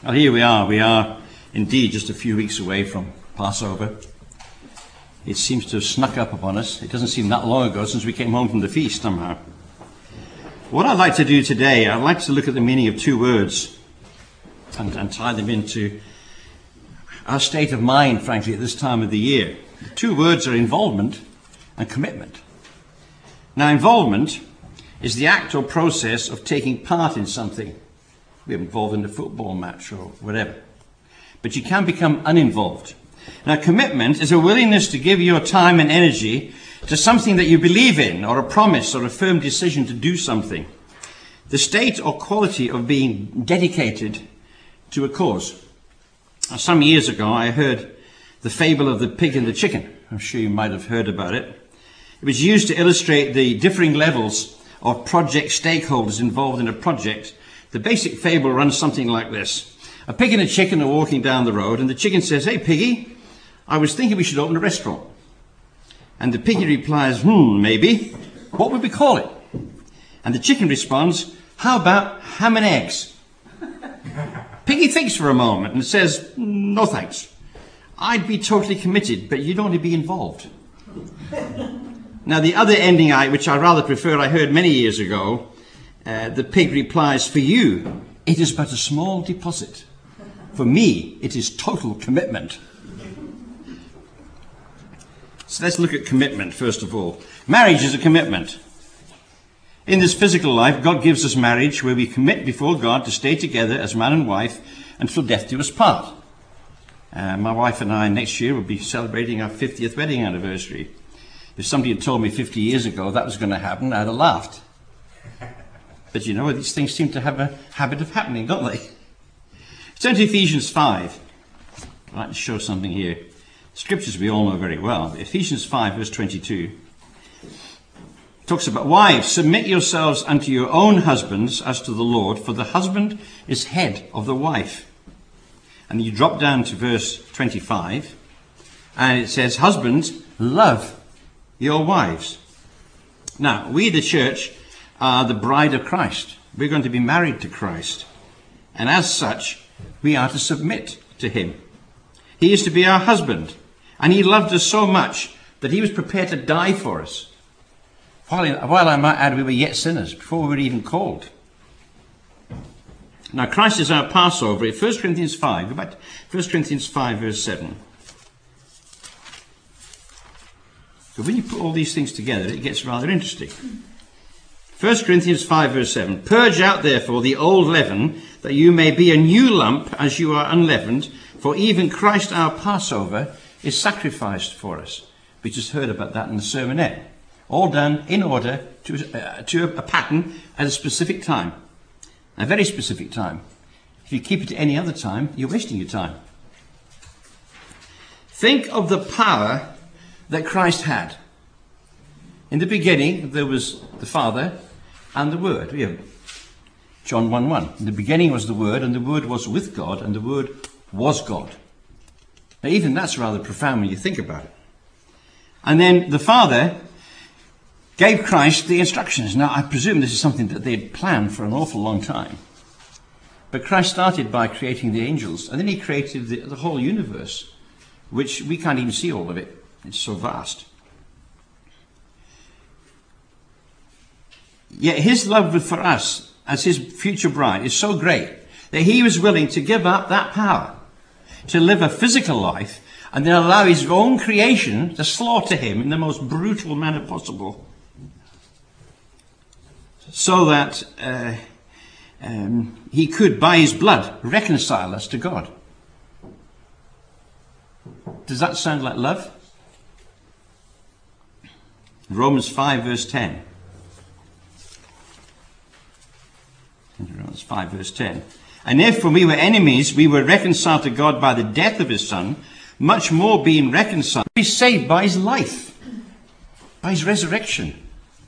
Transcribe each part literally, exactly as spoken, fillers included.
Well, here we are. We are indeed just a few weeks away from Passover. It seems to have snuck up upon us. It doesn't seem that long ago since we came home from the feast somehow. What I'd like to do today, I'd like to look at the meaning of two words and, and tie them into our state of mind, frankly, at this time of the year. The two words are involvement and commitment. Now, involvement is the act or process of taking part in something. We're involved in a football match or whatever. But you can become uninvolved. Now, commitment is a willingness to give your time and energy to something that you believe in, or a promise or a firm decision to do something. The state or quality of being dedicated to a cause. Some years ago, I heard the fable of the pig and the chicken. I'm sure you might have heard about it. It was used to illustrate the differing levels of project stakeholders involved in a project. The basic fable runs something like this. A pig and a chicken are walking down the road, and the chicken says, "Hey, piggy, I was thinking we should open a restaurant." And the piggy replies, "Hmm, maybe. What would we call it?" And the chicken responds, "How about ham and eggs?" Piggy thinks for a moment and says, "No thanks. I'd be totally committed, but you'd only be involved." Now, the other ending, I, which I rather prefer, I heard many years ago. Uh, the pig replies, "For you, it is but a small deposit. For me, it is total commitment." So let's look at commitment, first of all. Marriage is a commitment. In this physical life, God gives us marriage where we commit before God to stay together as man and wife until death do us part. Uh, my wife and I next year will be celebrating our fiftieth wedding anniversary. If somebody had told me fifty years ago that was going to happen, I'd have laughed. But you know, these things seem to have a habit of happening, don't they? Turn to Ephesians five. I'd like to show something here. Scriptures we all know very well. Ephesians five, verse twenty-two. Talks about, "Wives, submit yourselves unto your own husbands as to the Lord, for the husband is head of the wife." And you drop down to verse twenty-five, and it says, "Husbands, love your wives." Now, we, the church, are the bride of Christ. We're going to be married to Christ. And as such, we are to submit to him. He is to be our husband. And he loved us so much that he was prepared to die for us. While, while I might add, we were yet sinners, before we were even called. Now, Christ is our Passover. In First Corinthians five, go back to First Corinthians five, verse seven. So when you put all these things together, it gets rather interesting. First Corinthians five, verse seven. "Purge out, therefore, the old leaven, that you may be a new lump, as you are unleavened. For even Christ our Passover is sacrificed for us." We just heard about that in the sermonette. All done in order to, uh, to a pattern at a specific time. A very specific time. If you keep it at any other time, you're wasting your time. Think of the power that Christ had. In the beginning, there was the Father and the Word. We have John one one. In the beginning was the Word, and the Word was with God, and the Word was God. Now, even that's rather profound when you think about it. And then the Father gave Christ the instructions. Now, I presume this is something that they had planned for an awful long time. But Christ started by creating the angels, and then he created the, the whole universe, which we can't even see all of it. It's so vast. Yet his love for us as his future bride is so great that he was willing to give up that power to live a physical life and then allow his own creation to slaughter him in the most brutal manner possible, so that uh, um, he could, by his blood, reconcile us to God. Does that sound like love? Romans five, verse ten. Romans five, verse ten. "And if when we were enemies, we were reconciled to God by the death of his Son, much more being reconciled, we be saved by his life, by his resurrection."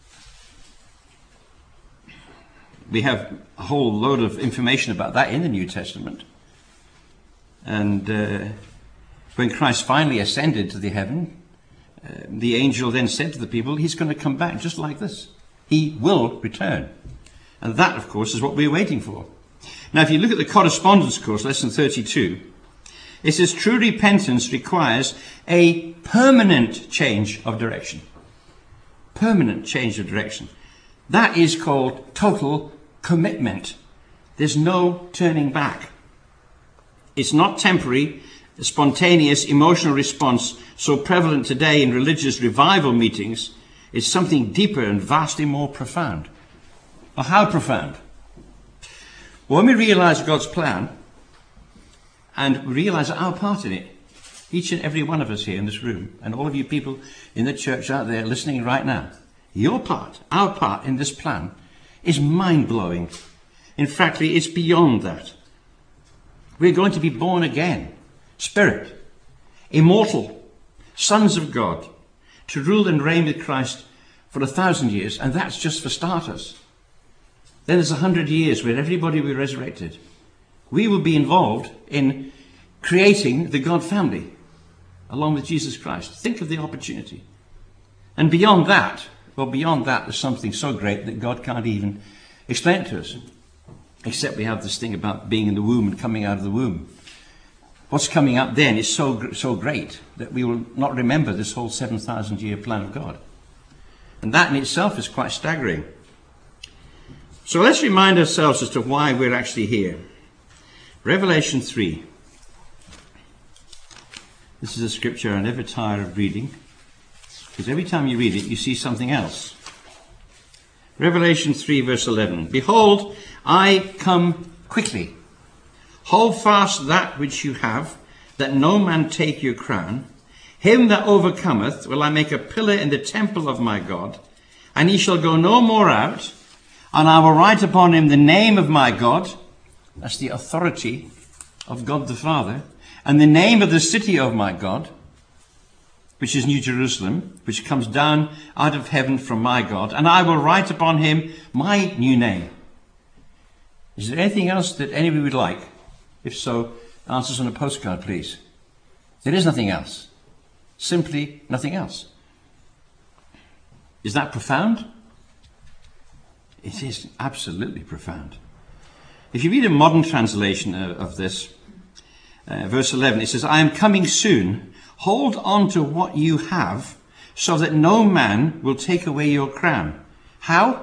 We have a whole load of information about that in the New Testament. And uh, when Christ finally ascended to the heaven, uh, the angel then said to the people, he's going to come back just like this. He will return. And that, of course, is what we're waiting for. Now, if you look at the correspondence course, lesson thirty-two, it says true repentance requires a permanent change of direction. Permanent change of direction. That is called total commitment. There's no turning back. It's not temporary, spontaneous emotional response so prevalent today in religious revival meetings. It's something deeper and vastly more profound. Well, how profound? Well, when we realize God's plan and we realize our part in it, each and every one of us here in this room, and all of you people in the church out there listening right now, your part, our part in this plan is mind-blowing. In fact, it's beyond that. We're going to be born again, spirit, immortal, sons of God, to rule and reign with Christ for a thousand years, and that's just for starters. Then there's a hundred years where everybody will be resurrected. We will be involved in creating the God family, along with Jesus Christ. Think of the opportunity. And beyond that, well, beyond that, there's something so great that God can't even explain it to us. Except we have this thing about being in the womb and coming out of the womb. What's coming up then is so so great that we will not remember this whole seven thousand year plan of God. And that in itself is quite staggering. So let's remind ourselves as to why we're actually here. Revelation three. This is a scripture I never tire of reading, because every time you read it, you see something else. Revelation three, verse eleven. Behold, I come quickly. Hold fast that which you have, that no man take your crown. Him that overcometh will I make a pillar in the temple of my God, and he shall go no more out. And I will write upon him the name of my God. That's the authority of God the Father. And the name of the city of my God, which is New Jerusalem, which comes down out of heaven from my God. And I will write upon him my new name. Is there anything else that anybody would like? If so, answers on a postcard, please. There is nothing else. Simply nothing else. Is that profound? It is absolutely profound. If you read a modern translation of this, uh, verse eleven, it says, I am coming soon. Hold on to what you have, so that no man will take away your crown. How?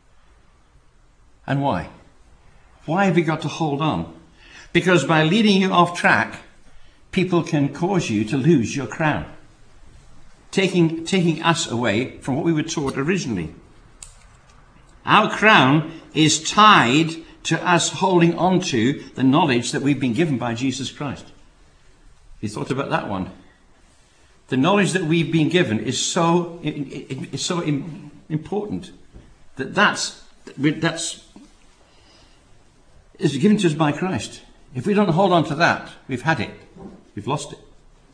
And why? Why have we got to hold on? Because by leading you off track, people can cause you to lose your crown. Taking, taking us away from what we were taught originally. Our crown is tied to us holding on to the knowledge that we've been given by Jesus Christ. You thought about that one? The knowledge that we've been given is so, is so important that that's, that's is given to us by Christ. If we don't hold on to that, we've had it. We've lost it.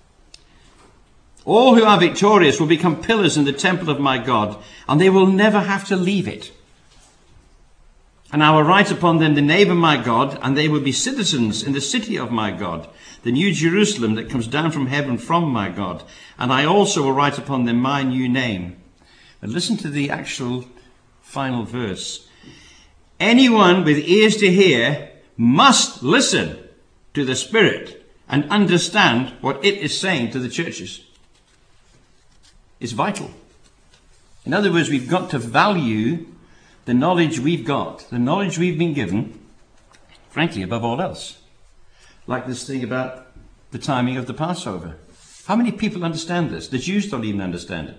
All who are victorious will become pillars in the temple of my God, and they will never have to leave it. And I will write upon them the name of my God, and they will be citizens in the city of my God, the new Jerusalem that comes down from heaven from my God. And I also will write upon them my new name. But listen to the actual final verse. Anyone with ears to hear must listen to the Spirit and understand what it is saying to the churches. It's vital. In other words, we've got to value the knowledge we've got, the knowledge we've been given, frankly, above all else. Like this thing about the timing of the Passover. How many people understand this? The Jews don't even understand it.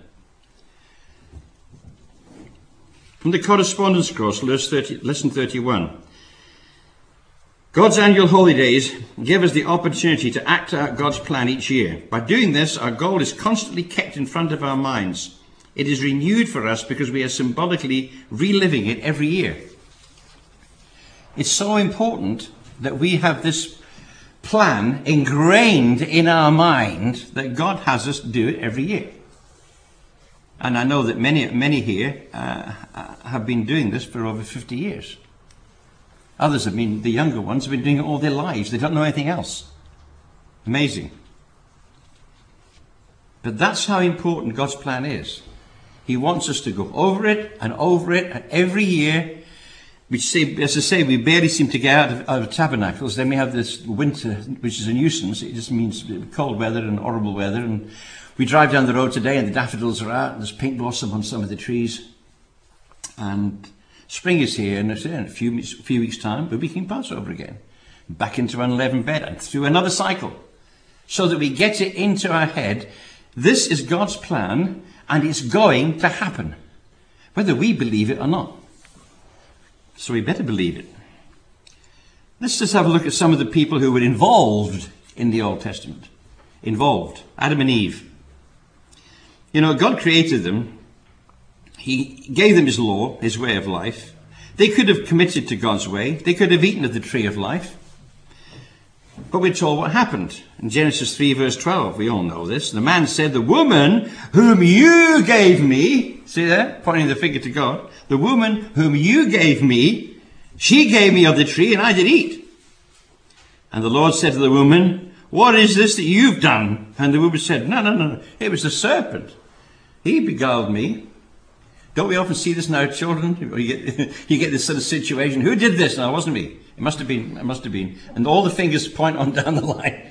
From the correspondence course, lesson thirty-one. God's annual holidays give us the opportunity to act out God's plan each year. By doing this, our goal is constantly kept in front of our minds. It is renewed for us because we are symbolically reliving it every year. It's so important that we have this plan ingrained in our mind that God has us do it every year. And I know that many, many here uh, have been doing this for over fifty years. Others have been, the younger ones have been doing it all their lives. They don't know anything else. Amazing. But that's how important God's plan is. He wants us to go over it and over it, and every year We say, as I say, we barely seem to get out of, out of tabernacles. Then we have this winter, which is a nuisance. It just means cold weather and horrible weather. And we drive down the road today and the daffodils are out and there's pink blossom on some of the trees. And spring is here, and in a few, a few weeks' time, we'll be King Passover again. Back into unleavened bread and through another cycle. So that we get it into our head, this is God's plan and it's going to happen. Whether we believe it or not. So we better believe it. Let's just have a look at some of the people who were involved in the Old Testament. Involved. Adam and Eve. You know, God created them. He gave them his law, his way of life. They could have committed to God's way. They could have eaten of the tree of life. But we're told what happened. In Genesis three verse twelve, we all know this. The man said, the woman whom you gave me, see there, pointing the finger to God, the woman whom you gave me, she gave me of the tree and I did eat. And the Lord said to the woman, what is this that you've done? And the woman said, no, no, no, it was the serpent. He beguiled me. Don't we often see this now, children? You get, you get this sort of situation. Who did this? No, it wasn't me. It must have been. It must have been. And all the fingers point on down the line.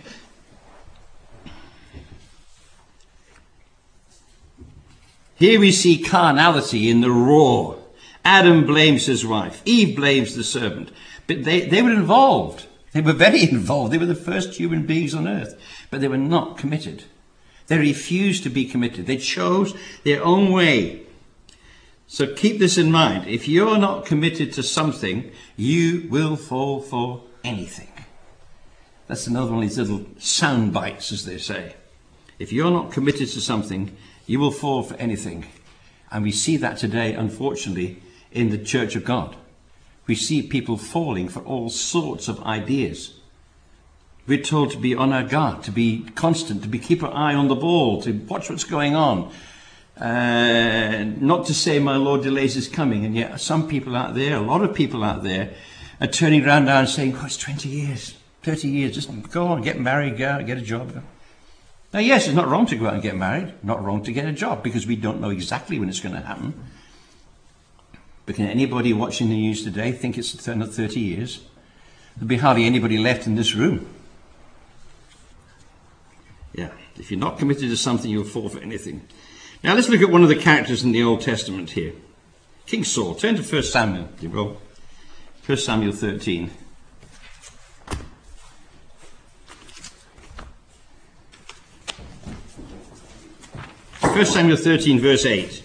Here we see carnality in the raw. Adam blames his wife. Eve blames the serpent. But they, they were involved. They were very involved. They were the first human beings on earth. But they were not committed. They refused to be committed. They chose their own way. So keep this in mind. If you're not committed to something, you will fall for anything. That's another one of these little sound bites, as they say. If you're not committed to something, you will fall for anything. And we see that today, unfortunately, in the Church of God. We see people falling for all sorts of ideas. We're told to be on our guard, to be constant, to be keep our eye on the ball, to watch what's going on. Uh, not to say my Lord delays his coming, and yet some people out there, a lot of people out there, are turning around now and saying, oh, it's twenty years, thirty years, just go on, get married, go out, get a job. Now, yes, it's not wrong to go out and get married, not wrong to get a job, because we don't know exactly when it's going to happen. But can anybody watching the news today think it's thirty years? There'll be hardly anybody left in this room. Yeah, if you're not committed to something, you'll fall for anything. Now let's look at one of the characters in the Old Testament here. King Saul. Turn to First Samuel, if you will. First Samuel thirteen. First Samuel thirteen, verse eight.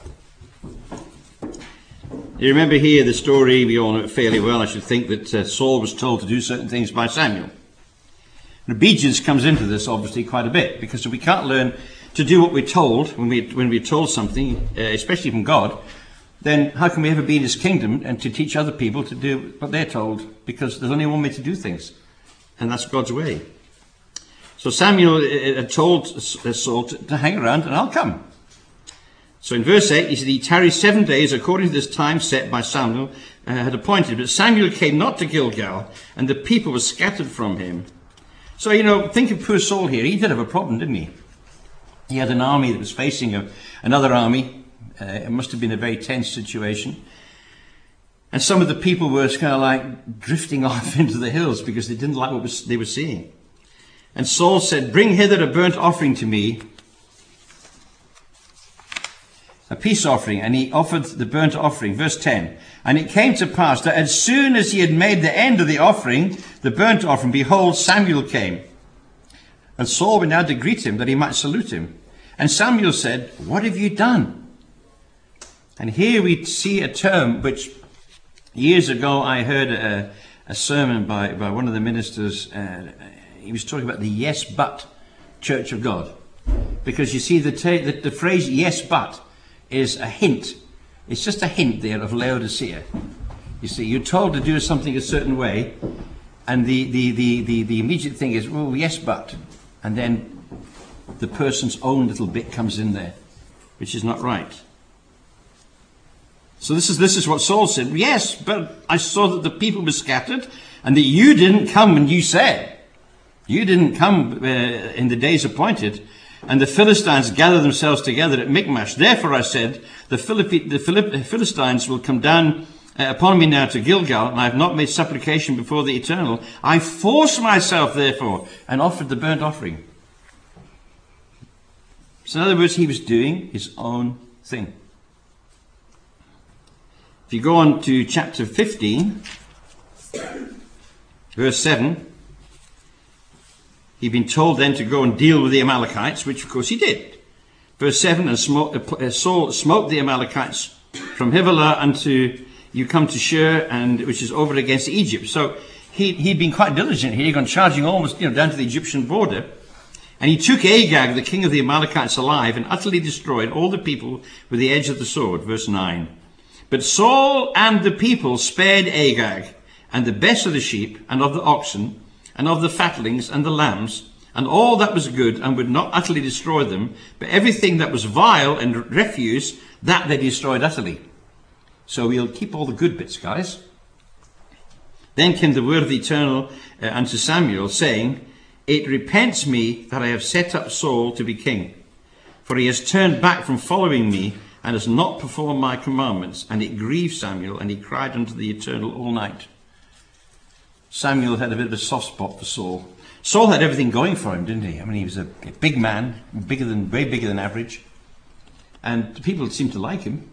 You remember here the story, we all know it fairly well, I should think, that uh, Saul was told to do certain things by Samuel. And obedience comes into this, obviously, quite a bit, because we can't learn to do what we're told, when, we, when we're told something, uh, especially from God, then how can we ever be in his kingdom and to teach other people to do what they're told? Because there's only one way to do things, and that's God's way. So Samuel uh, told Saul to, to hang around, and I'll come. So in verse eight, he said, he tarried seven days according to this time set by Samuel uh, had appointed. But Samuel came not to Gilgal, and the people were scattered from him. So, you know, think of poor Saul here. He did have a problem, didn't he? He had an army that was facing a, another army. Uh, it must have been a very tense situation. And some of the people were kind of like drifting off into the hills because they didn't like what was, they were seeing. And Saul said, bring hither a burnt offering to me, a peace offering. And he offered the burnt offering. Verse ten. And it came to pass that as soon as he had made the end of the offering, the burnt offering, behold, Samuel came. And Saul went out to greet him, that he might salute him. And Samuel said, what have you done? And here we see a term which years ago I heard a, a sermon by, by one of the ministers. Uh, he was talking about the yes but Church of God. Because you see the, ta- the, the phrase yes but is a hint. It's just a hint there of Laodicea. You see, you're told to do something a certain way, and the, the, the, the, the immediate thing is, well, yes, but. And then the person's own little bit comes in there, which is not right. So this is this is what Saul said. Yes, but I saw that the people were scattered, and that you didn't come when you said. You didn't come uh, in the days appointed. And the Philistines gathered themselves together at Michmash. Therefore I said, the, Philippi, the Philipp, Philistines will come down uh, upon me now to Gilgal, and I have not made supplication before the Eternal. I force myself, therefore, and offered the burnt offering. So in other words, he was doing his own thing. If you go on to chapter fifteen, verse seven, he'd been told then to go and deal with the Amalekites, which of course he did. Verse seven, and Saul smote the Amalekites from Havilah unto you come to Shur, and which is over against Egypt. So he, he'd been quite diligent. He'd gone charging almost you know, down to the Egyptian border. And he took Agag, the king of the Amalekites, alive, and utterly destroyed all the people with the edge of the sword. Verse nine. But Saul and the people spared Agag, and the best of the sheep, and of the oxen, and of the fatlings, and the lambs, and all that was good, and would not utterly destroy them, but everything that was vile and refuse, that they destroyed utterly. So we'll keep all the good bits, guys. Then came the word of the Eternal uh, unto Samuel, saying, It repents me that I have set up Saul to be king, for he has turned back from following me, and has not performed my commandments. And it grieved Samuel, and he cried unto the Eternal all night. Samuel had a bit of a soft spot for Saul. Saul had everything going for him, didn't he? I mean, he was a big man, bigger than, way bigger than average. And the people seemed to like him.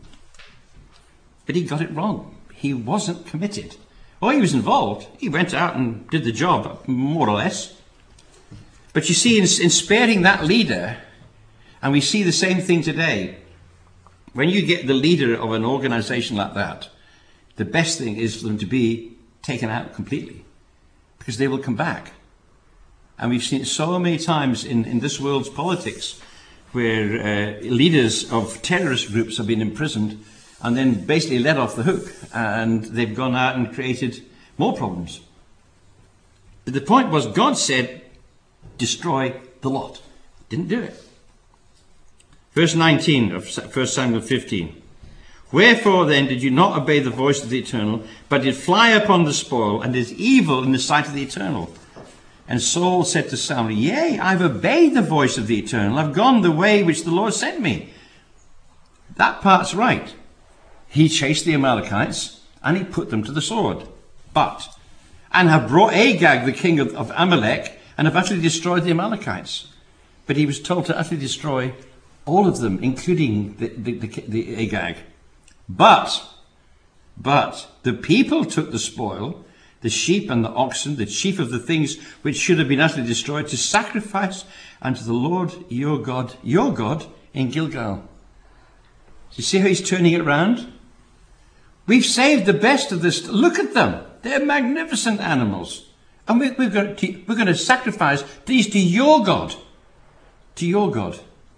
But he got it wrong. He wasn't committed. Oh, he was involved. He went out and did the job, more or less. But you see, in, in sparing that leader, and we see the same thing today, when you get the leader of an organization like that, the best thing is for them to be taken out completely, because they will come back. And we've seen it so many times in, in this world's politics, where uh, leaders of terrorist groups have been imprisoned and then basically let off the hook, and they've gone out and created more problems. But the point was, God said, destroy the lot. Didn't do it. Verse nineteen of First Samuel fifteen. Wherefore then did you not obey the voice of the Eternal, but did fly upon the spoil, and did evil in the sight of the Eternal? And Saul said to Samuel, Yea, I've obeyed the voice of the Eternal. I've gone the way which the Lord sent me. That part's right. He chased the Amalekites, and he put them to the sword. But, and have brought Agag, the king of, of Amalek, and have utterly destroyed the Amalekites. But he was told to utterly destroy all of them, including the, the, the, the Agag. But, but, the people took the spoil, the sheep and the oxen, the chief of the things which should have been utterly destroyed, to sacrifice unto the Lord your God, your God, in Gilgal. Do you see how he's turning it around? We've saved the best of this. Look at them. They're magnificent animals. And we, we're, going to, we're going to sacrifice these to your God. To your God.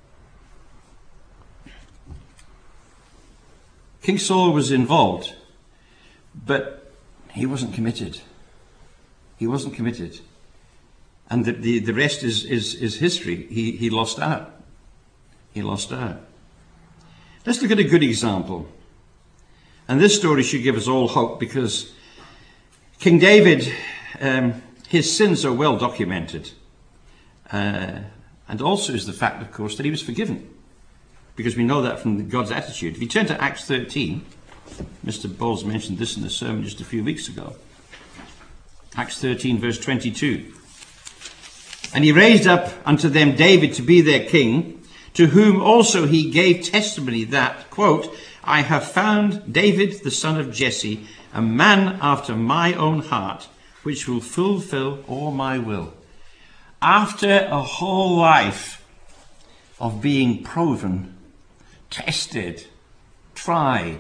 King Saul was involved, but he wasn't committed. He wasn't committed. And the, the, the rest is, is, is history. He, he lost out. He lost out. Let's look at a good example. And this story should give us all hope, because King David, um, his sins are well documented. Uh, and also is the fact, of course, that he was forgiven, because we know that from God's attitude. If you turn to Acts thirteen, Mister Bowles mentioned this in the sermon just a few weeks ago. Acts thirteen, verse twenty-two. And he raised up unto them David to be their king, to whom also he gave testimony that, quote, I have found David the son of Jesse, a man after my own heart, which will fulfill all my will. After a whole life of being proven, tested, tried,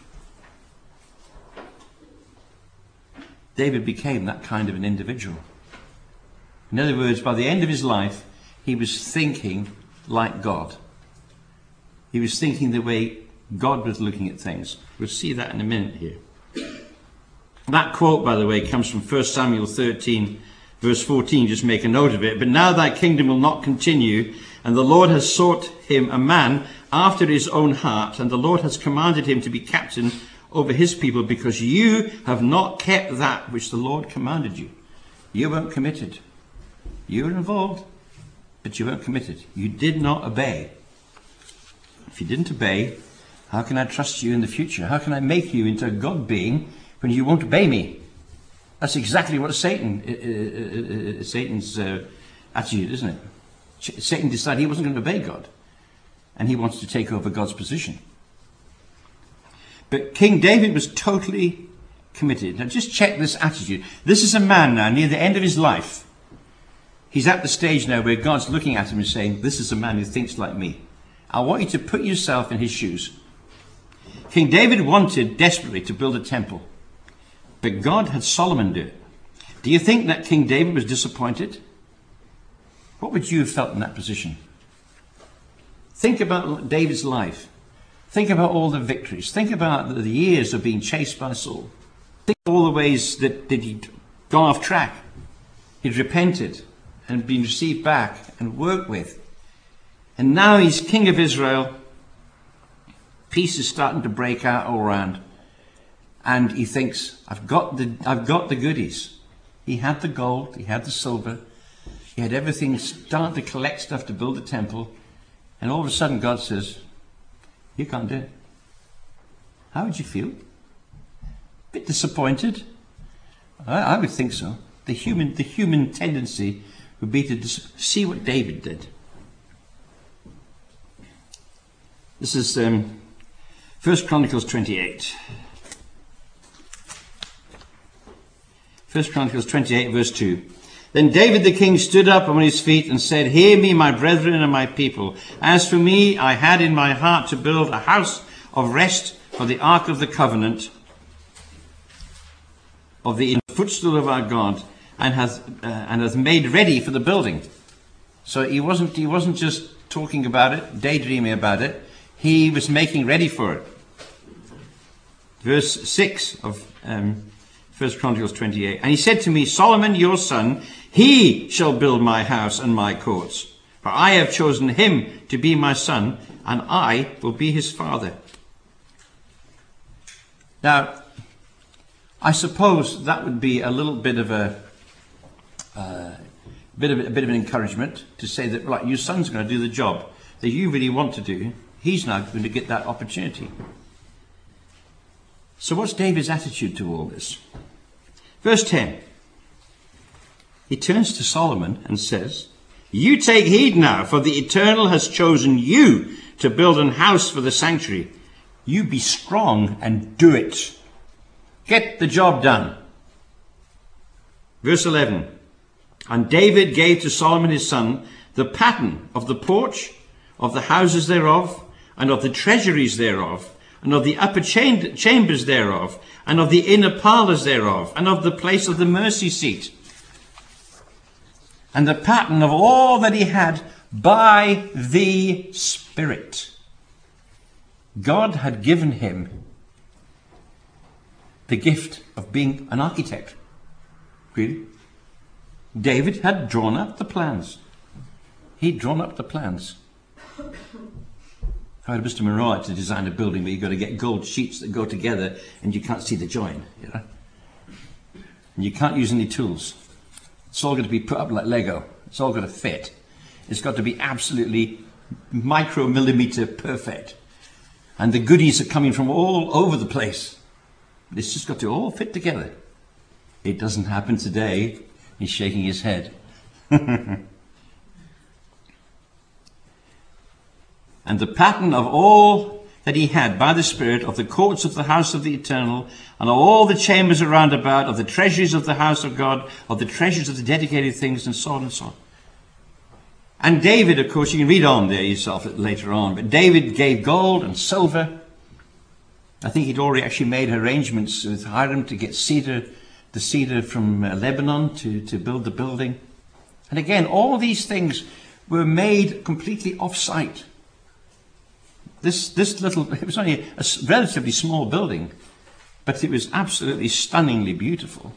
David became that kind of an individual. In other words, by the end of his life, he was thinking like God. He was thinking the way God was looking at things. We'll see that in a minute here. That quote, by the way, comes from First Samuel thirteen, verse fourteen. Just make a note of it. But now thy kingdom will not continue, and the Lord has sought him a man after his own heart, and the Lord has commanded him to be captain over his people, because you have not kept that which the Lord commanded you. You weren't committed. You were involved, but you weren't committed. You did not obey. If you didn't obey, How can I trust you in the future? How can I make you into a God being when you won't obey me? That's exactly what Satan, uh, uh, Satan's uh, attitude, isn't it? Satan decided he wasn't going to obey God, and he wants to take over God's position. But King David was totally committed. Now just check this attitude. This is a man now near the end of his life. He's at the stage now where God's looking at him and saying, this is a man who thinks like me. I want you to put yourself in his shoes. King David wanted desperately to build a temple, but God had Solomon do it. Do you think that King David was disappointed? What would you have felt in that position? Think about David's life. Think about all the victories. Think about the years of being chased by Saul. Think of all the ways that, that he'd gone off track. He'd repented and been received back and worked with. And now he's king of Israel. Peace is starting to break out all around. And he thinks, I've got the, I've got the goodies. He had the gold, he had the silver, he had everything, starting to collect stuff to build a temple. And all of a sudden God says, you can't do it. How would you feel? A bit disappointed? I, I would think so. The human, the human tendency would be to dis- see what David did. This is um, First Chronicles twenty-eight. First Chronicles twenty-eight, verse two. Then David the king stood up on his feet and said, hear me, my brethren and my people. As for me, I had in my heart to build a house of rest for the ark of the covenant of the footstool of our God, and hath uh, and hath made ready for the building. So he wasn't he wasn't just talking about it, daydreaming about it. He was making ready for it. Verse six of um, First Chronicles twenty-eight. And he said to me, Solomon, your son, he shall build my house and my courts. For I have chosen him to be my son, and I will be his father. Now, I suppose that would be a little bit of a, uh, bit of a bit of an encouragement to say that, right, your son's going to do the job that you really want to do. He's now going to get that opportunity. So what's David's attitude to all this? Verse ten. He turns to Solomon and says, you take heed now, for the Eternal has chosen you to build an house for the sanctuary. You be strong and do it. Get the job done. Verse eleven. And David gave to Solomon his son the pattern of the porch, of the houses thereof, and of the treasuries thereof, and of the upper cham- chambers thereof, and of the inner parlours thereof, and of the place of the mercy seat, and the pattern of all that he had by the Spirit. God had given him the gift of being an architect. Really? David had drawn up the plans. He'd drawn up the plans. I had Mister Monroe to design a building where you've got to get gold sheets that go together and you can't see the join. You know? And you can't use any tools. It's all going to be put up like Lego. It's all going to fit. It's got to be absolutely micro-millimeter perfect. And the goodies are coming from all over the place. It's just got to all fit together. It doesn't happen today. He's shaking his head. And the pattern of all that he had by the Spirit, of the courts of the house of the Eternal, and of all the chambers around about, of the treasuries of the house of God, of the treasures of the dedicated things, and so on and so on. And David, of course, you can read on there yourself later on, but David gave gold and silver. I think he'd already actually made arrangements with Hiram to get cedar, the cedar from uh, Lebanon to, to build the building. And again, all these things were made completely off-site. This, this little, it was only a relatively small building, but it was absolutely stunningly beautiful.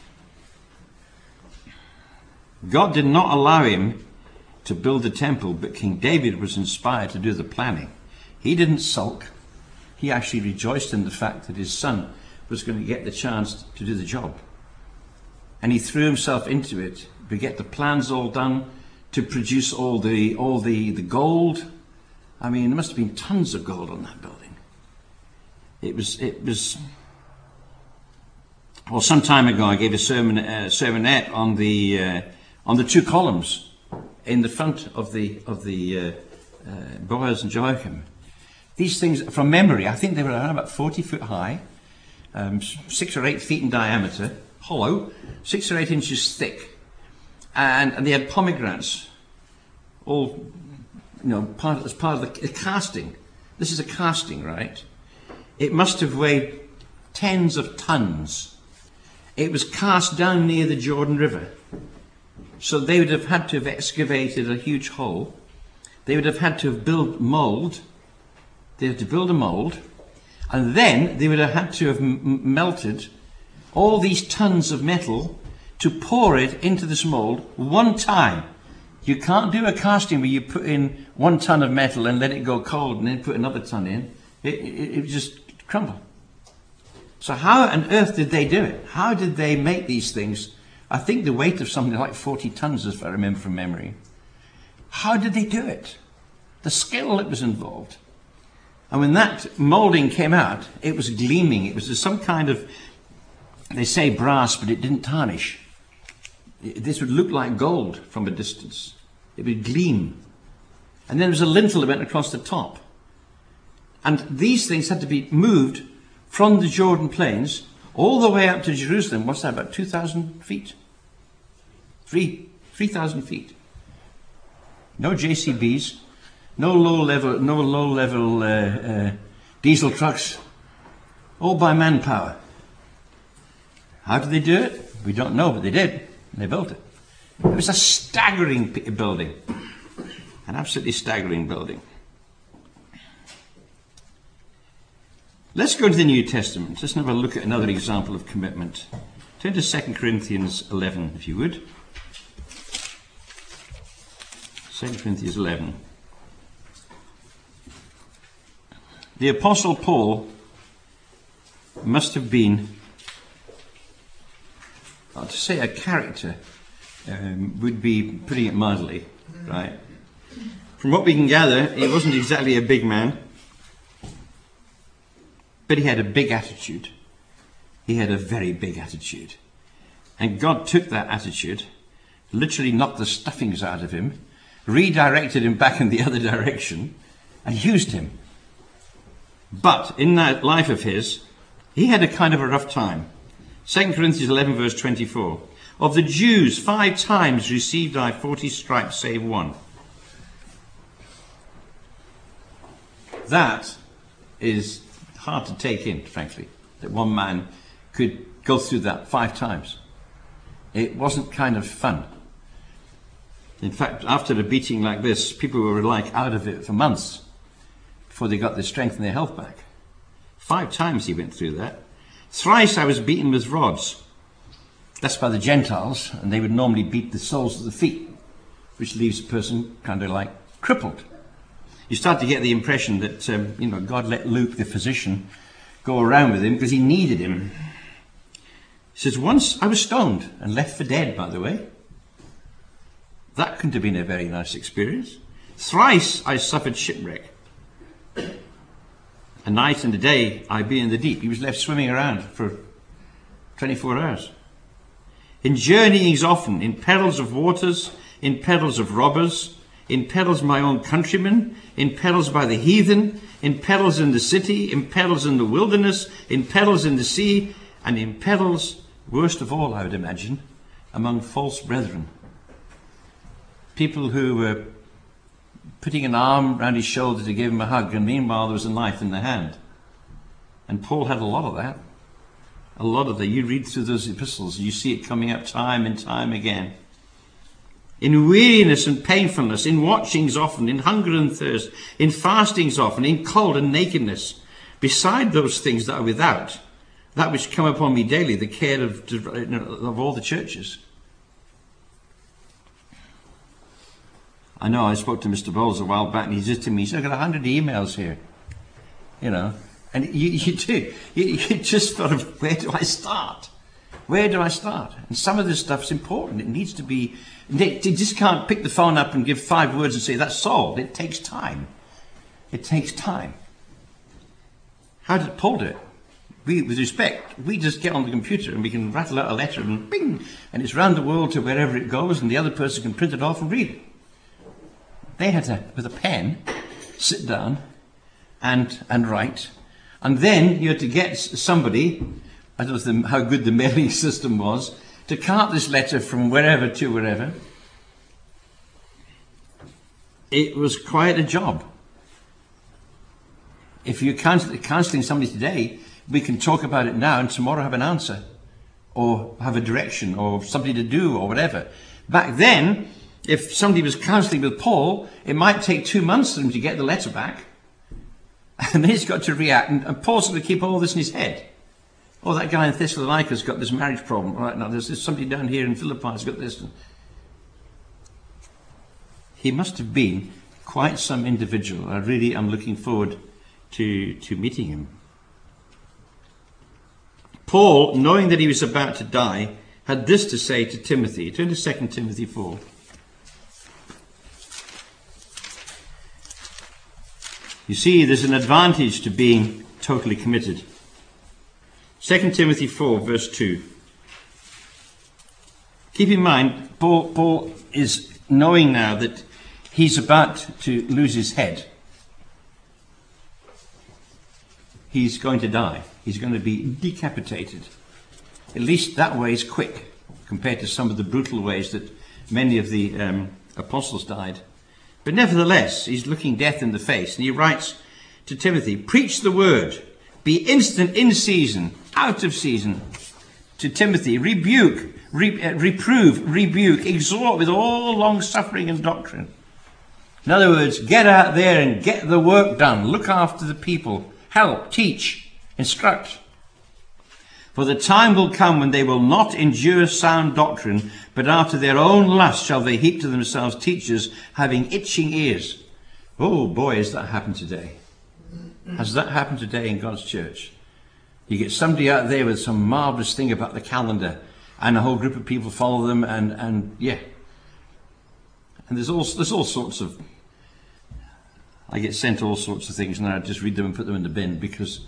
God did not allow him to build the temple, but King David was inspired to do the planning. He didn't sulk. He actually rejoiced in the fact that his son was going to get the chance to do the job. And he threw himself into it to get the plans all done, to produce all the all the, the gold. I mean, there must have been tons of gold on that building. It was, it was, well, some time ago I gave a sermon, uh, sermonette on the, uh, on the two columns in the front of the, of the, uh, uh, Boaz and Joachim. These things, from memory, I think they were around about forty foot high, um, six or eight feet in diameter, hollow, six or eight inches thick. And, and they had pomegranates, all, you know, part, as part of the, the casting. This is a casting, right? It must have weighed tens of tons. It was cast down near the Jordan River. So they would have had to have excavated a huge hole. They would have had to have built mold. They had to build a mold. And then they would have had to have m- melted all these tons of metal to pour it into this mold one time. You can't do a casting where you put in one ton of metal and let it go cold and then put another ton in. It, it, it just crumble. So how on earth did they do it? How did they make these things? I think the weight of something like forty tons, if I remember from memory. How did they do it? The skill that was involved. And when that moulding came out, it was gleaming. It was some kind of, they say brass, but it didn't tarnish. This would look like gold from a distance. It would gleam. And then there was a lintel that went across the top. And these things had to be moved from the Jordan Plains all the way up to Jerusalem. What's that, about two thousand feet? Three, three thousand feet. No J C Bs, no low-level, no low-level uh, uh, diesel trucks, all by manpower. How did they do it? We don't know, but they did. They built it. It was a staggering building. An absolutely staggering building. Let's go to the New Testament. Let's have a look at another example of commitment. Turn to Second Corinthians eleven, if you would. Second Corinthians eleven. The Apostle Paul must have been, well, to say a character um, would be putting it mildly, right? From what we can gather, he wasn't exactly a big man, but he had a big attitude. He had a very big attitude. And God took that attitude, literally knocked the stuffings out of him, redirected him back in the other direction, and used him. But in that life of his, he had a kind of a rough time. Second Corinthians eleven verse twenty-four. Of the Jews, five times received I forty stripes, save one. That is hard to take in, frankly, that one man could go through that five times. It wasn't kind of fun. In fact, after a beating like this, people were like out of it for months before they got their strength and their health back. Five times he went through that. Thrice I was beaten with rods. That's by the Gentiles, and they would normally beat the soles of the feet, which leaves a person kind of like crippled. You start to get the impression that, um, you know, God let Luke, the physician, go around with him because he needed him. He says, once I was stoned and left for dead, by the way. That couldn't have been a very nice experience. Thrice I suffered shipwreck. A night and a day I be in the deep. He was left swimming around for twenty-four hours. In journeyings often, in perils of waters, in perils of robbers, in perils my own countrymen, in perils by the heathen, in perils in the city, in perils in the wilderness, in perils in the sea, and in perils, worst of all, I would imagine, among false brethren. People who were putting an arm around his shoulder to give him a hug, and meanwhile there was a knife in the hand. And Paul had a lot of that. A lot of that. You read through those epistles, you see it coming up time and time again. In weariness and painfulness, in watchings often, in hunger and thirst, in fastings often, in cold and nakedness, beside those things that are without, that which come upon me daily, the care of, of all the churches. I know I spoke to Mister Bowles a while back, and he said to me, he said, I've got a hundred emails here, you know, and you, you do, you, you just sort of, where do I start? Where do I start? And some of this stuff's important. It needs to be, you just can't pick the phone up and give five words and say, that's solved. It takes time. It takes time. How did Paul do it? We, with respect, we just get on the computer and we can rattle out a letter and bing, and it's round the world to wherever it goes, and the other person can print it off and read it. They had to, with a pen, sit down and and write, and then you had to get somebody, I don't know how good the mailing system was, to cart this letter from wherever to wherever. It was quite a job. If you're counselling somebody today, we can talk about it now and tomorrow have an answer, or have a direction, or something to do, or whatever. Back then, if somebody was counselling with Paul, it might take two months for them to get the letter back. And then he's got to react, and, and Paul's going to keep all this in his head. Oh, that guy in Thessalonica's got this marriage problem. Right now, there's, there's somebody down here in Philippi's got this. He must have been quite some individual. I really am looking forward to, to meeting him. Paul, knowing that he was about to die, had this to say to Timothy. Turn to Second Timothy four. You see, there's an advantage to being totally committed. Second Timothy four, verse two. Keep in mind, Paul, Paul is knowing now that he's about to lose his head. He's going to die. He's going to be decapitated. At least that way is quick compared to some of the brutal ways that many of the um, apostles died. But nevertheless, he's looking death in the face, and he writes to Timothy, preach the word, be instant in season, out of season. To Timothy, rebuke, re- uh, reprove, rebuke, exhort with all long suffering and doctrine. In other words, get out there and get the work done. Look after the people. Help, teach, instruct. For the time will come when they will not endure sound doctrine, but after their own lust shall they heap to themselves teachers having itching ears. Oh boy, has that happened today. Has that happened today in God's church? You get somebody out there with some marvellous thing about the calendar, and a whole group of people follow them, and, and yeah. And there's all, there's all sorts of, I get sent all sorts of things, and I just read them and put them in the bin, because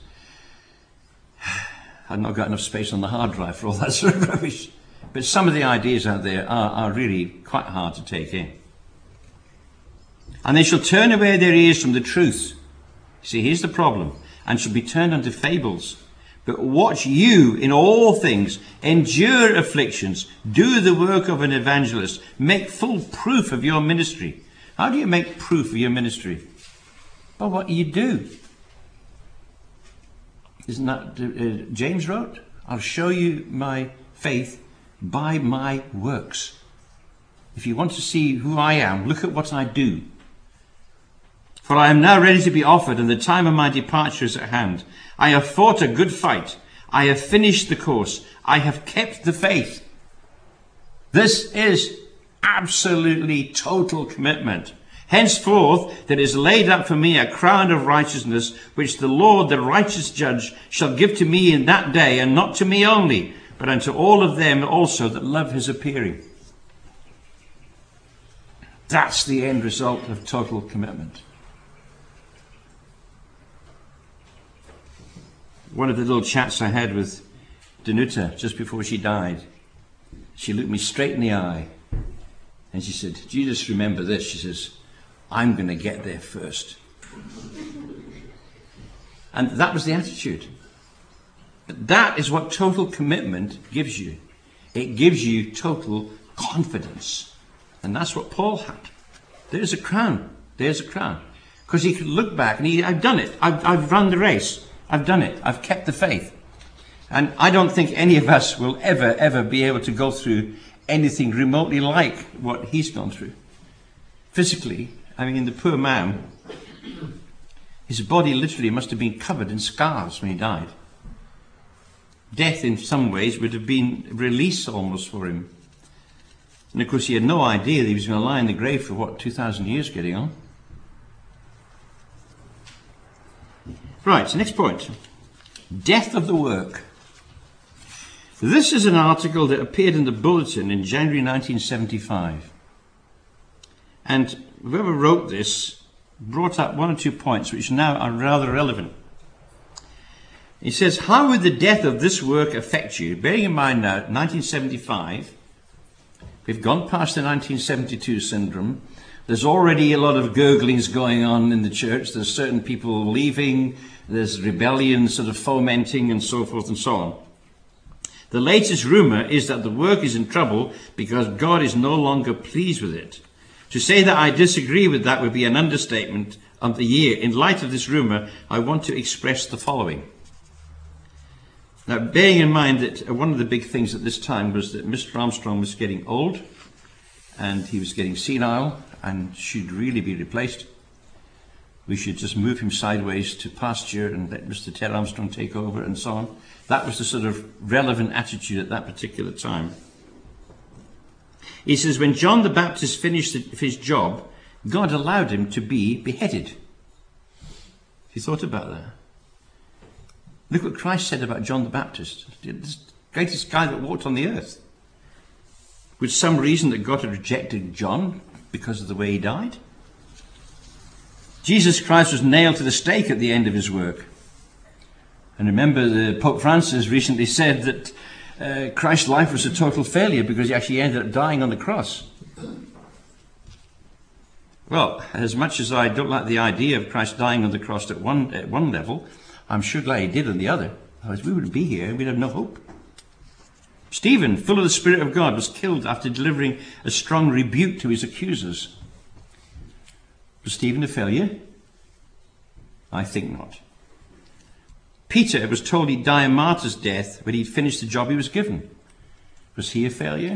I've not got enough space on the hard drive for all that sort of rubbish. But some of the ideas out there are, are really quite hard to take in. And they shall turn away their ears from the truth. See, here's the problem. And shall be turned unto fables. But watch you in all things, endure afflictions, do the work of an evangelist, make full proof of your ministry. How do you make proof of your ministry? By what you do. Isn't that uh, James wrote? I'll show you my faith by my works. If you want to see who I am, look at what I do. For I am now ready to be offered, and the time of my departure is at hand. I have fought a good fight. I have finished the course. I have kept the faith. This is absolutely total commitment. Henceforth there is laid up for me a crown of righteousness, which the Lord, the righteous judge, shall give to me in that day, and not to me only, but unto all of them also that love his appearing. That's the end result of total commitment. One of the little chats I had with Danuta just before she died, she looked me straight in the eye and she said, do you just remember this? She says, I'm going to get there first. And that was the attitude. But that is what total commitment gives you. It gives you total confidence. And that's what Paul had. There's a crown. There's a crown. Because he could look back and he, I've done it. I've, I've run the race. I've done it. I've kept the faith. And I don't think any of us will ever, ever be able to go through anything remotely like what he's gone through. Physically, I mean, the poor man, his body literally must have been covered in scars when he died. Death, in some ways, would have been release almost for him. And of course, he had no idea that he was going to lie in the grave for, what, two thousand years getting on. Right, so next point. Death of the work. This is an article that appeared in the Bulletin in January nineteen seventy-five. And whoever wrote this brought up one or two points which now are rather relevant. He says, how would the death of this work affect you? Bearing in mind now, nineteen seventy-five, we've gone past the nineteen seventy-two syndrome. There's already a lot of gurglings going on in the church. There's certain people leaving. There's rebellion sort of fomenting and so forth and so on. The latest rumor is that the work is in trouble because God is no longer pleased with it. To say that I disagree with that would be an understatement of the year. In light of this rumor, I want to express the following. Now, bearing in mind that one of the big things at this time was that Mister Armstrong was getting old and he was getting senile and should really be replaced. We should just move him sideways to pasture and let Mister Ted Armstrong take over and so on. That was the sort of relevant attitude at that particular time. He says, when John the Baptist finished his job, God allowed him to be beheaded. Have you thought about that? Look what Christ said about John the Baptist, the greatest guy that walked on the earth. Was some reason that God had rejected John because of the way he died? Jesus Christ was nailed to the stake at the end of his work. And remember, the Pope Francis recently said that uh, Christ's life was a total failure because he actually ended up dying on the cross. Well, as much as I don't like the idea of Christ dying on the cross at one, at one level, I'm sure glad he did on the other. Otherwise we wouldn't be here. We'd have no hope. Stephen, full of the Spirit of God, was killed after delivering a strong rebuke to his accusers. Was Stephen a failure? I think not. Peter was told he'd die a martyr's death when he'd finished the job he was given. Was he a failure?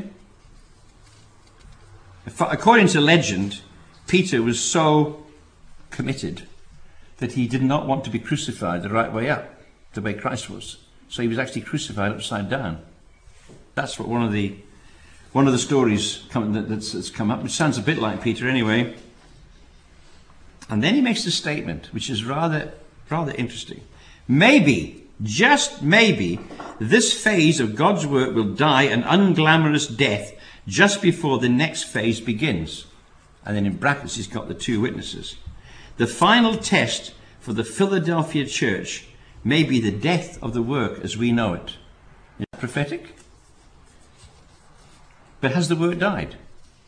According to legend, Peter was so committed that he did not want to be crucified the right way up, the way Christ was. So he was actually crucified upside down. That's what one of the one of the stories come, that, that's, that's come up, which sounds a bit like Peter anyway. And then he makes a statement which is rather rather interesting. Maybe, just maybe, this phase of God's work will die an unglamorous death just before the next phase begins. And then in brackets he's got the two witnesses. The final test for the Philadelphia church may be the death of the work as we know it. Is that prophetic? But has the work died?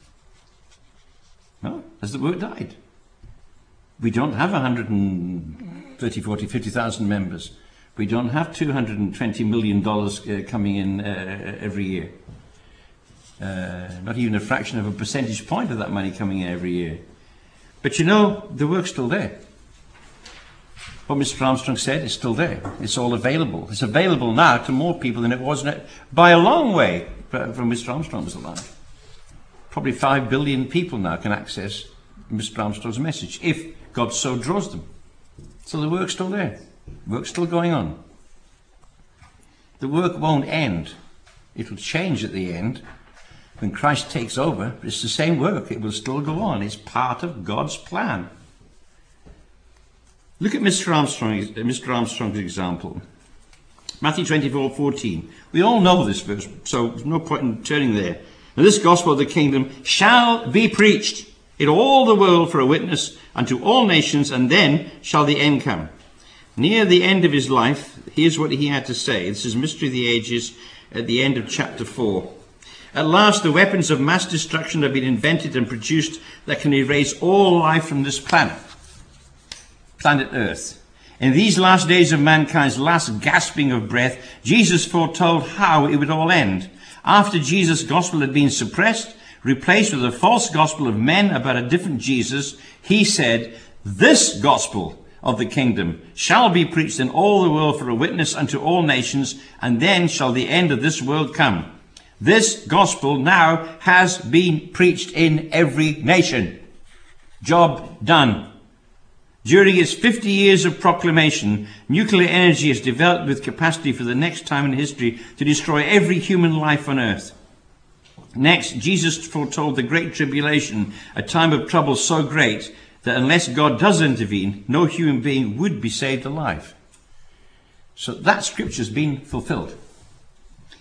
No, has the work died? We don't have one hundred thirty, forty, fifty thousand members. We don't have two hundred twenty million dollars uh, coming in uh, every year. Uh, not even a fraction of a percentage point of that money coming in every year. But you know, the work's still there. What Mister Armstrong said is still there. It's all available. It's available now to more people than it was by a long way from Mister Armstrong was alive. Probably five billion people now can access Mister Armstrong's message, if God so draws them. So the work's still there. The work's still going on. The work won't end. It will change at the end when Christ takes over. But it's the same work. It will still go on. It's part of God's plan. Look at Mister Armstrong's, Mister Armstrong's example. Matthew twenty-four fourteen. We all know this verse, so there's no point in turning there. Now this gospel of the kingdom shall be preached in all the world for a witness unto all nations, and then shall the end come. Near the end of his life, here's what he had to say. This is Mystery of the Ages at the end of chapter four. At last the weapons of mass destruction have been invented and produced that can erase all life from this planet. Planet Earth. In these last days of mankind's last gasping of breath, Jesus foretold how it would all end. After Jesus' gospel had been suppressed, replaced with a false gospel of men about a different Jesus, he said, this gospel of the kingdom shall be preached in all the world for a witness unto all nations, and then shall the end of this world come. This gospel now has been preached in every nation. Job done. During its fifty years of proclamation, nuclear energy has developed with capacity for the next time in history to destroy every human life on earth. Next, Jesus foretold the Great Tribulation, a time of trouble so great that unless God does intervene, no human being would be saved alive. So that scripture has been fulfilled.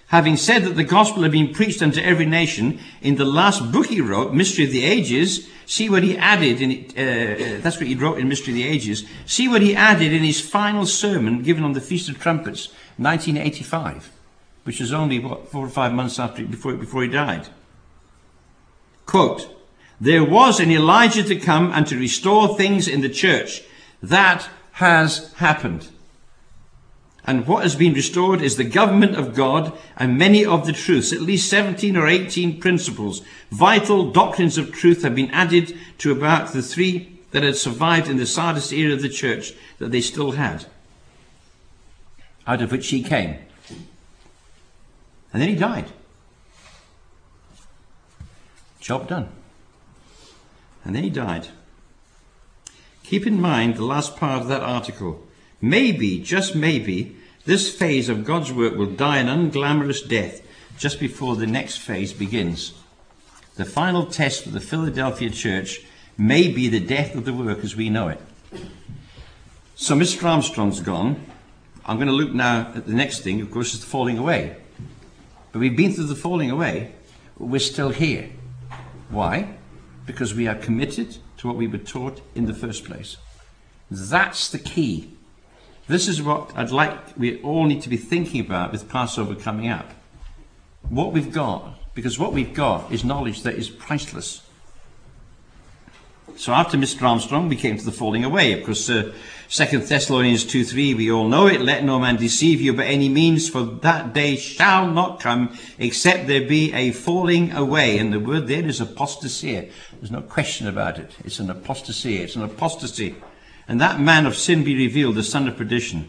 having said that the gospel had been preached unto every nation, in the last book he wrote, Mystery of the Ages, see what he added in it, uh, that's what he wrote in Mystery of the Ages, see what he added in his final sermon given on the Feast of Trumpets, nineteen eighty-five, which was only, what, four or five months after, before, before he died. Quote, there was an Elijah to come and to restore things in the church. That has happened. And what has been restored is the government of God and many of the truths. At least seventeen or eighteen principles, vital doctrines of truth have been added to about the three that had survived in the Sardis era of the church that they still had, out of which he came. And then he died. Job done. And then he died. Keep in mind the last part of that article. Maybe, just maybe, this phase of God's work will die an unglamorous death just before the next phase begins. The final test for the Philadelphia church may be the death of the work as we know it. So Mister Armstrong's gone. I'm going to look now at the next thing, of course, is the falling away. But we've been through the falling away. We're still here. Why? Because we are committed to what we were taught in the first place. That's the key. This is what I'd like, we all need to be thinking about with Passover coming up. What we've got, because what we've got is knowledge that is priceless. So after Mister Armstrong, we came to the falling away. Of course, uh, Second Thessalonians two three, we all know it. Let no man deceive you by any means, for that day shall not come, except there be a falling away. And the word there is apostasy. There's no question about it. It's an apostasy. It's an apostasy. And that man of sin be revealed, the son of perdition.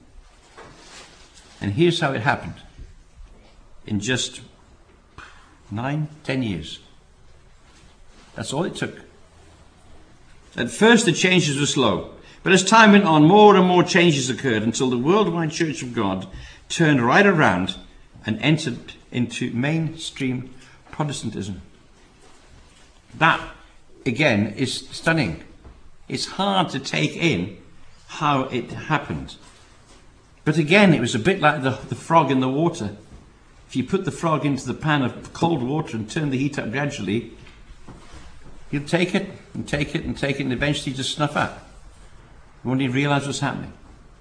And here's how it happened. In just nine, ten years. That's all it took. At first the changes were slow. But as time went on, more and more changes occurred until the worldwide Church of God turned right around and entered into mainstream Protestantism. That, again, is stunning. It's hard to take in how it happened. But again, it was a bit like the, the frog in the water. If you put the frog into the pan of cold water and turn the heat up gradually, he'll take it and take it and take it and eventually just snuff out. You won't even realize what's happening.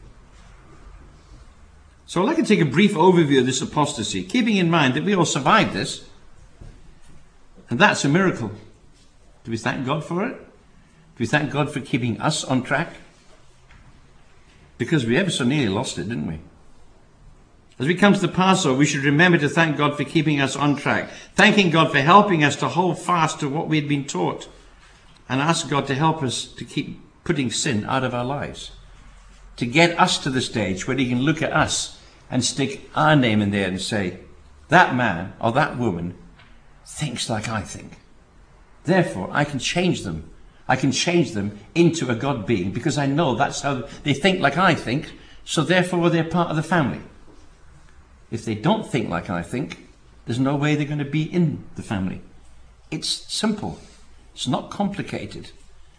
So I'd like to take a brief overview of this apostasy, keeping in mind that we all survived this. And that's a miracle. Do we thank God for it? Do we thank God for keeping us on track? Because we ever so nearly lost it, didn't we? As we come to the Passover, we should remember to thank God for keeping us on track, thanking God for helping us to hold fast to what we had been taught, and ask God to help us to keep putting sin out of our lives, to get us to the stage where he can look at us and stick our name in there and say, that man or that woman thinks like I think. Therefore, I can change them. I can change them into a God being because I know that's how they think like I think, so therefore they're part of the family. If they don't think like I think, there's no way they're going to be in the family. It's simple. It's not complicated.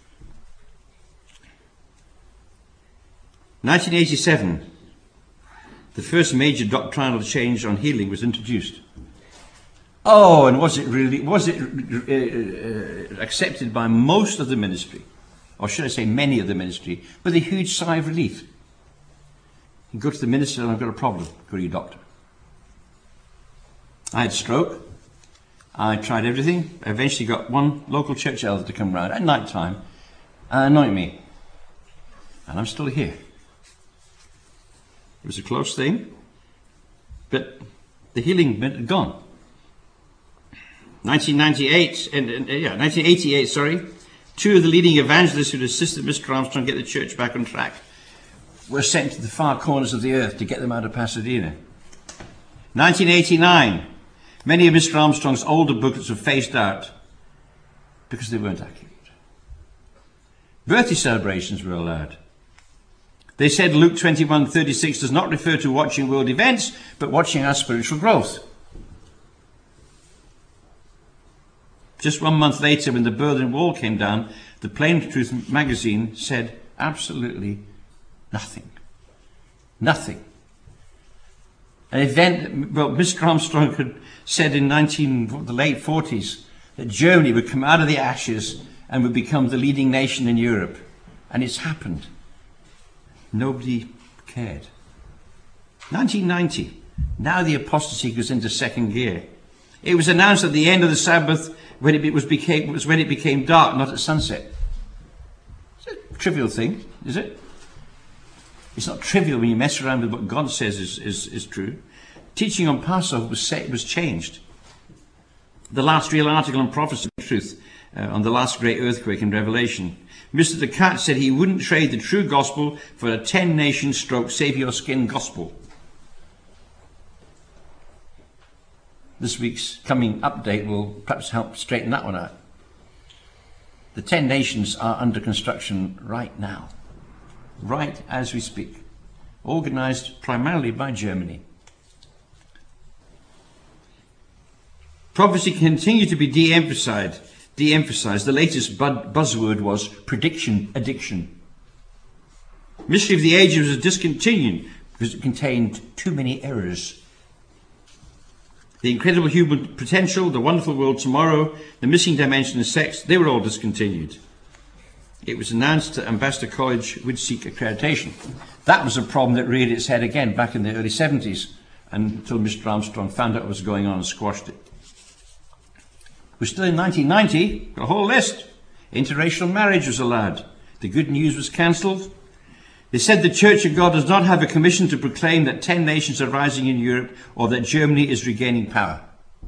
nineteen eighty-seven, the first major doctrinal change on healing was introduced. Oh, and was it really, was it uh, uh, accepted by most of the ministry, or should I say many of the ministry, with a huge sigh of relief? You go to the minister and I've got a problem, go to your doctor. I had a stroke. I tried everything. I eventually got one local church elder to come round at night time and anoint me. And I'm still here. It was a close thing, but the healing had gone. nineteen ninety-eight, and, and yeah, nineteen eighty-eight, sorry, two of the leading evangelists who assisted Mister Armstrong get the church back on track were sent to the far corners of the earth to get them out of Pasadena. nineteen eighty-nine, many of Mister Armstrong's older booklets were phased out because they weren't accurate. Birthday celebrations were allowed. They said Luke twenty-one thirty-six does not refer to watching world events, but watching our spiritual growth. Just one month later, when the Berlin Wall came down, the Plain Truth magazine said absolutely nothing. Nothing. An event, well, Mister Armstrong had said in nineteen, the late forties that Germany would come out of the ashes and would become the leading nation in Europe. And it's happened. Nobody cared. nineteen ninety, now the apostasy goes into second gear. It was announced at the end of the Sabbath when it was, became, was when it became dark, not at sunset. It's a trivial thing, is it? It's not trivial when you mess around with what God says is, is, is true. Teaching on Passover was, set, was changed. The last real article on prophecy and truth uh, on the last great earthquake in Revelation. Mister Descartes said he wouldn't trade the true gospel for a ten-nation stroke save your skin gospel. This week's coming update will perhaps help straighten that one out. The ten nations are under construction right now. Right as we speak, organized primarily by Germany. Prophecy continued to be de-emphasized. De-emphasized. The latest bud- buzzword was prediction addiction. Mystery of the Ages was discontinued because it contained too many errors. The incredible human potential, the wonderful world tomorrow, the missing dimension of sex, they were all discontinued. It was announced that Ambassador College would seek accreditation. That was a problem that reared its head again back in the early seventies, until Mister Armstrong found out what was going on and squashed it. We're still in nineteen ninety, got a whole list. Interracial marriage was allowed. The Good News was cancelled. They said the Church of God does not have a commission to proclaim that ten nations are rising in Europe or that Germany is regaining power.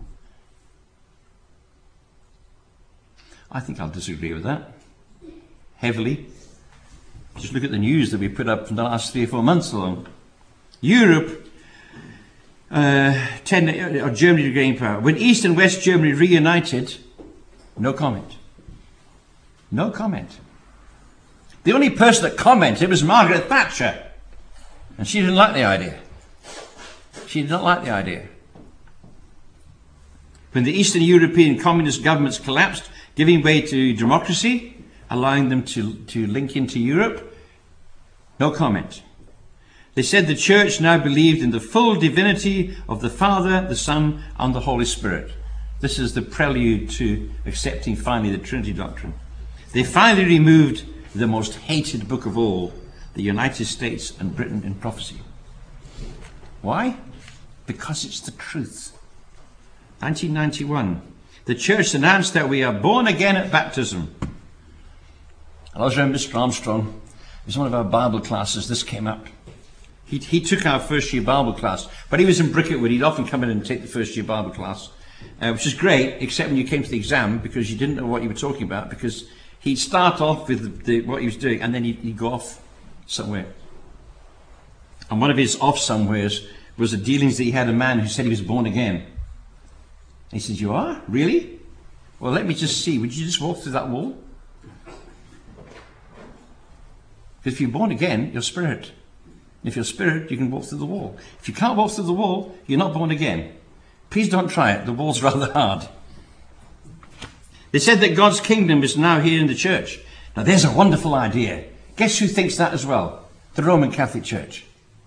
I think I'll disagree with that. Heavily. Just look at the news that we put up in the last three or four months alone. Europe, uh, ten, or Germany regaining power. When East and West Germany reunited, no comment. No comment. The only person that commented was Margaret Thatcher. And she didn't like the idea. She did not like the idea. When the Eastern European communist governments collapsed, giving way to democracy, allowing them to, to link into Europe, no comment. They said the Church now believed in the full divinity of the Father, the Son, and the Holy Spirit. This is the prelude to accepting finally the Trinity doctrine. They finally removed the most hated book of all, the United States and Britain in prophecy. Why? Because it's the truth. nineteen ninety-one, the Church announced that we are born again at baptism. I was around Mister Armstrong. It was one of our Bible classes. This came up. He, he took our first year Bible class, but he was in Bricketwood. He'd often come in and take the first year Bible class, uh, which is great, except when you came to the exam because you didn't know what you were talking about, because he'd start off with the, the, what he was doing, and then he'd, he'd go off somewhere. And one of his off somewheres was the dealings that he had a man who said he was born again. He said, "You are? Really? Well, let me just see. Would you just walk through that wall? Because if you're born again, you're spirit. And if you're spirit, you can walk through the wall. If you can't walk through the wall, you're not born again. Please don't try it. The wall's rather hard." They said that God's kingdom is now here in the church. Now there's a wonderful idea. Guess who thinks that as well? The Roman Catholic Church.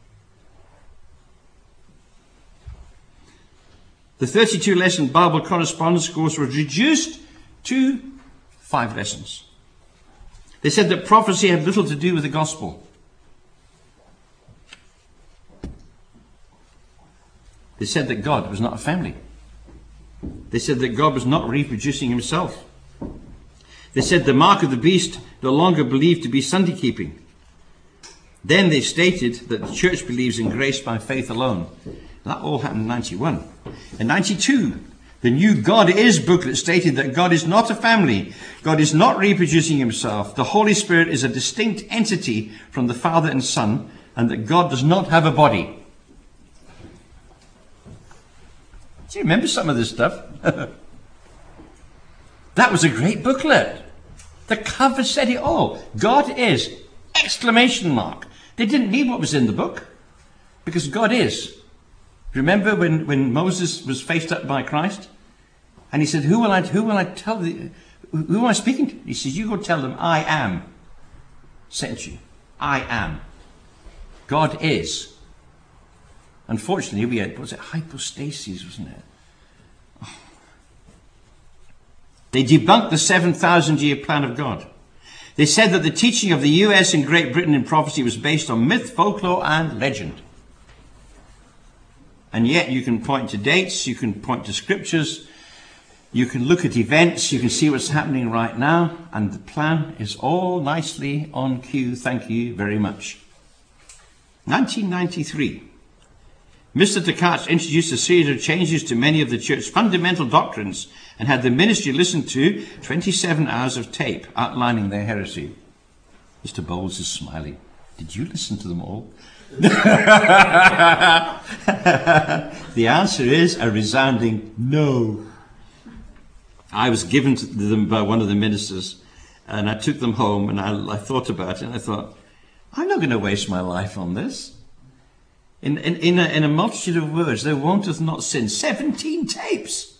The thirty-two lesson Bible correspondence course was reduced to five lessons. They said that prophecy had little to do with the gospel. They said that God was not a family. They said that God was not reproducing himself. They said the mark of the beast no longer believed to be Sunday keeping. Then they stated that the church believes in grace by faith alone. That all happened in ninety-one. In ninety-two, the new God Is booklet stated that God is not a family. God is not reproducing himself. The Holy Spirit is a distinct entity from the Father and Son, and that God does not have a body. Do you remember some of this stuff? That was a great booklet. The cover said it all. God is! Exclamation mark. They didn't need what was in the book, because God is. Remember when, when Moses was faced up by Christ? And he said, who will I, who will I tell the, who am I speaking to? He says, you go tell them, I am sent you. I am. God is. Unfortunately, we had, what was it, hypostasis, wasn't it? Oh. They debunked the seven thousand year plan of God. They said that the teaching of the U S and Great Britain in prophecy was based on myth, folklore, and legend. And yet you can point to dates, you can point to scriptures, you can look at events, you can see what's happening right now, and the plan is all nicely on cue. Thank you very much. nineteen ninety-three. Mister Tkach introduced a series of changes to many of the church's fundamental doctrines and had the ministry listen to twenty-seven hours of tape outlining their heresy. Mister Bowles is smiling. Did you listen to them all? The answer is a resounding no. I was given to them by one of the ministers, and I took them home, and I, I thought about it, and I thought, I'm not going to waste my life on this. In, in, in, a, in a multitude of words, there wanteth not sin. seventeen tapes.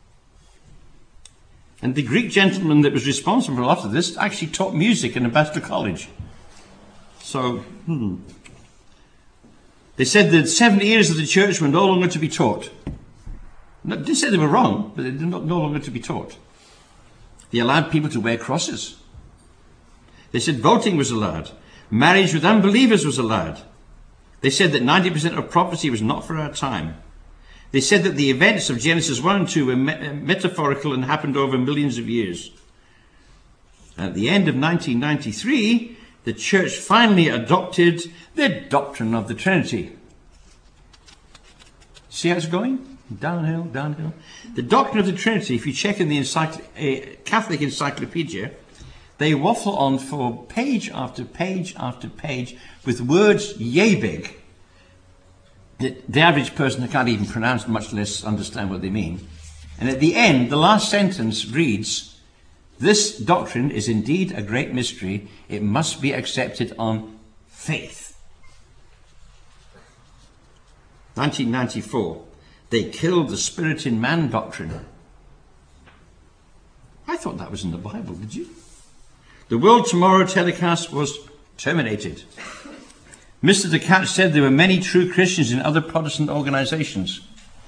And the Greek gentleman that was responsible for a lot of this actually taught music in Ambassador College. So, hmm. They said that seven ears of the church were no longer to be taught. No, they said they were wrong, but they're not, no longer to be taught. They allowed people to wear crosses. They said voting was allowed. Marriage with unbelievers was allowed. They said that ninety percent of prophecy was not for our time. They said that the events of Genesis one and two were me- metaphorical and happened over millions of years. At the end of nineteen ninety-three, the church finally adopted the doctrine of the Trinity. See how it's going? Downhill, downhill. The doctrine of the Trinity, if you check in the encycl- uh, Catholic Encyclopedia, they waffle on for page after page after page with words yay big that the average person can't even pronounce, much less understand what they mean. And at the end, the last sentence reads, "This doctrine is indeed a great mystery. It must be accepted on faith." nineteen ninety-four, they killed the spirit in man doctrine. I thought that was in the Bible, did you? The World Tomorrow telecast was terminated. Mister Tkach said there were many true Christians in other Protestant organizations.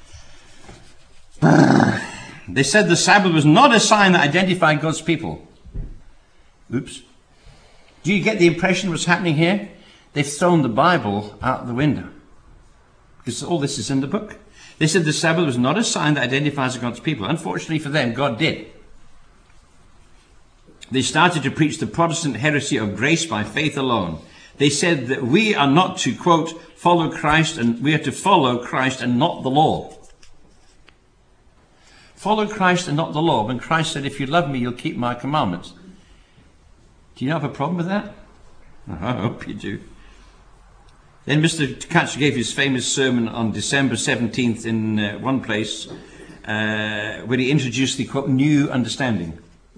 They said the Sabbath was not a sign that identified God's people. Oops. Do you get the impression what's happening here? They've thrown the Bible out the window. Because all this is in the book. They said the Sabbath was not a sign that identifies God's people. Unfortunately for them, God did. They started to preach the Protestant heresy of grace by faith alone. They said that we are not to, quote, follow Christ, and we are to follow Christ and not the law. Follow Christ and not the law. When Christ said, if you love me, you'll keep my commandments. Do you have a problem with that? I hope you do. Then Mister Tkach gave his famous sermon on December seventeenth in uh, one place, uh, where he introduced the, quote, new understanding.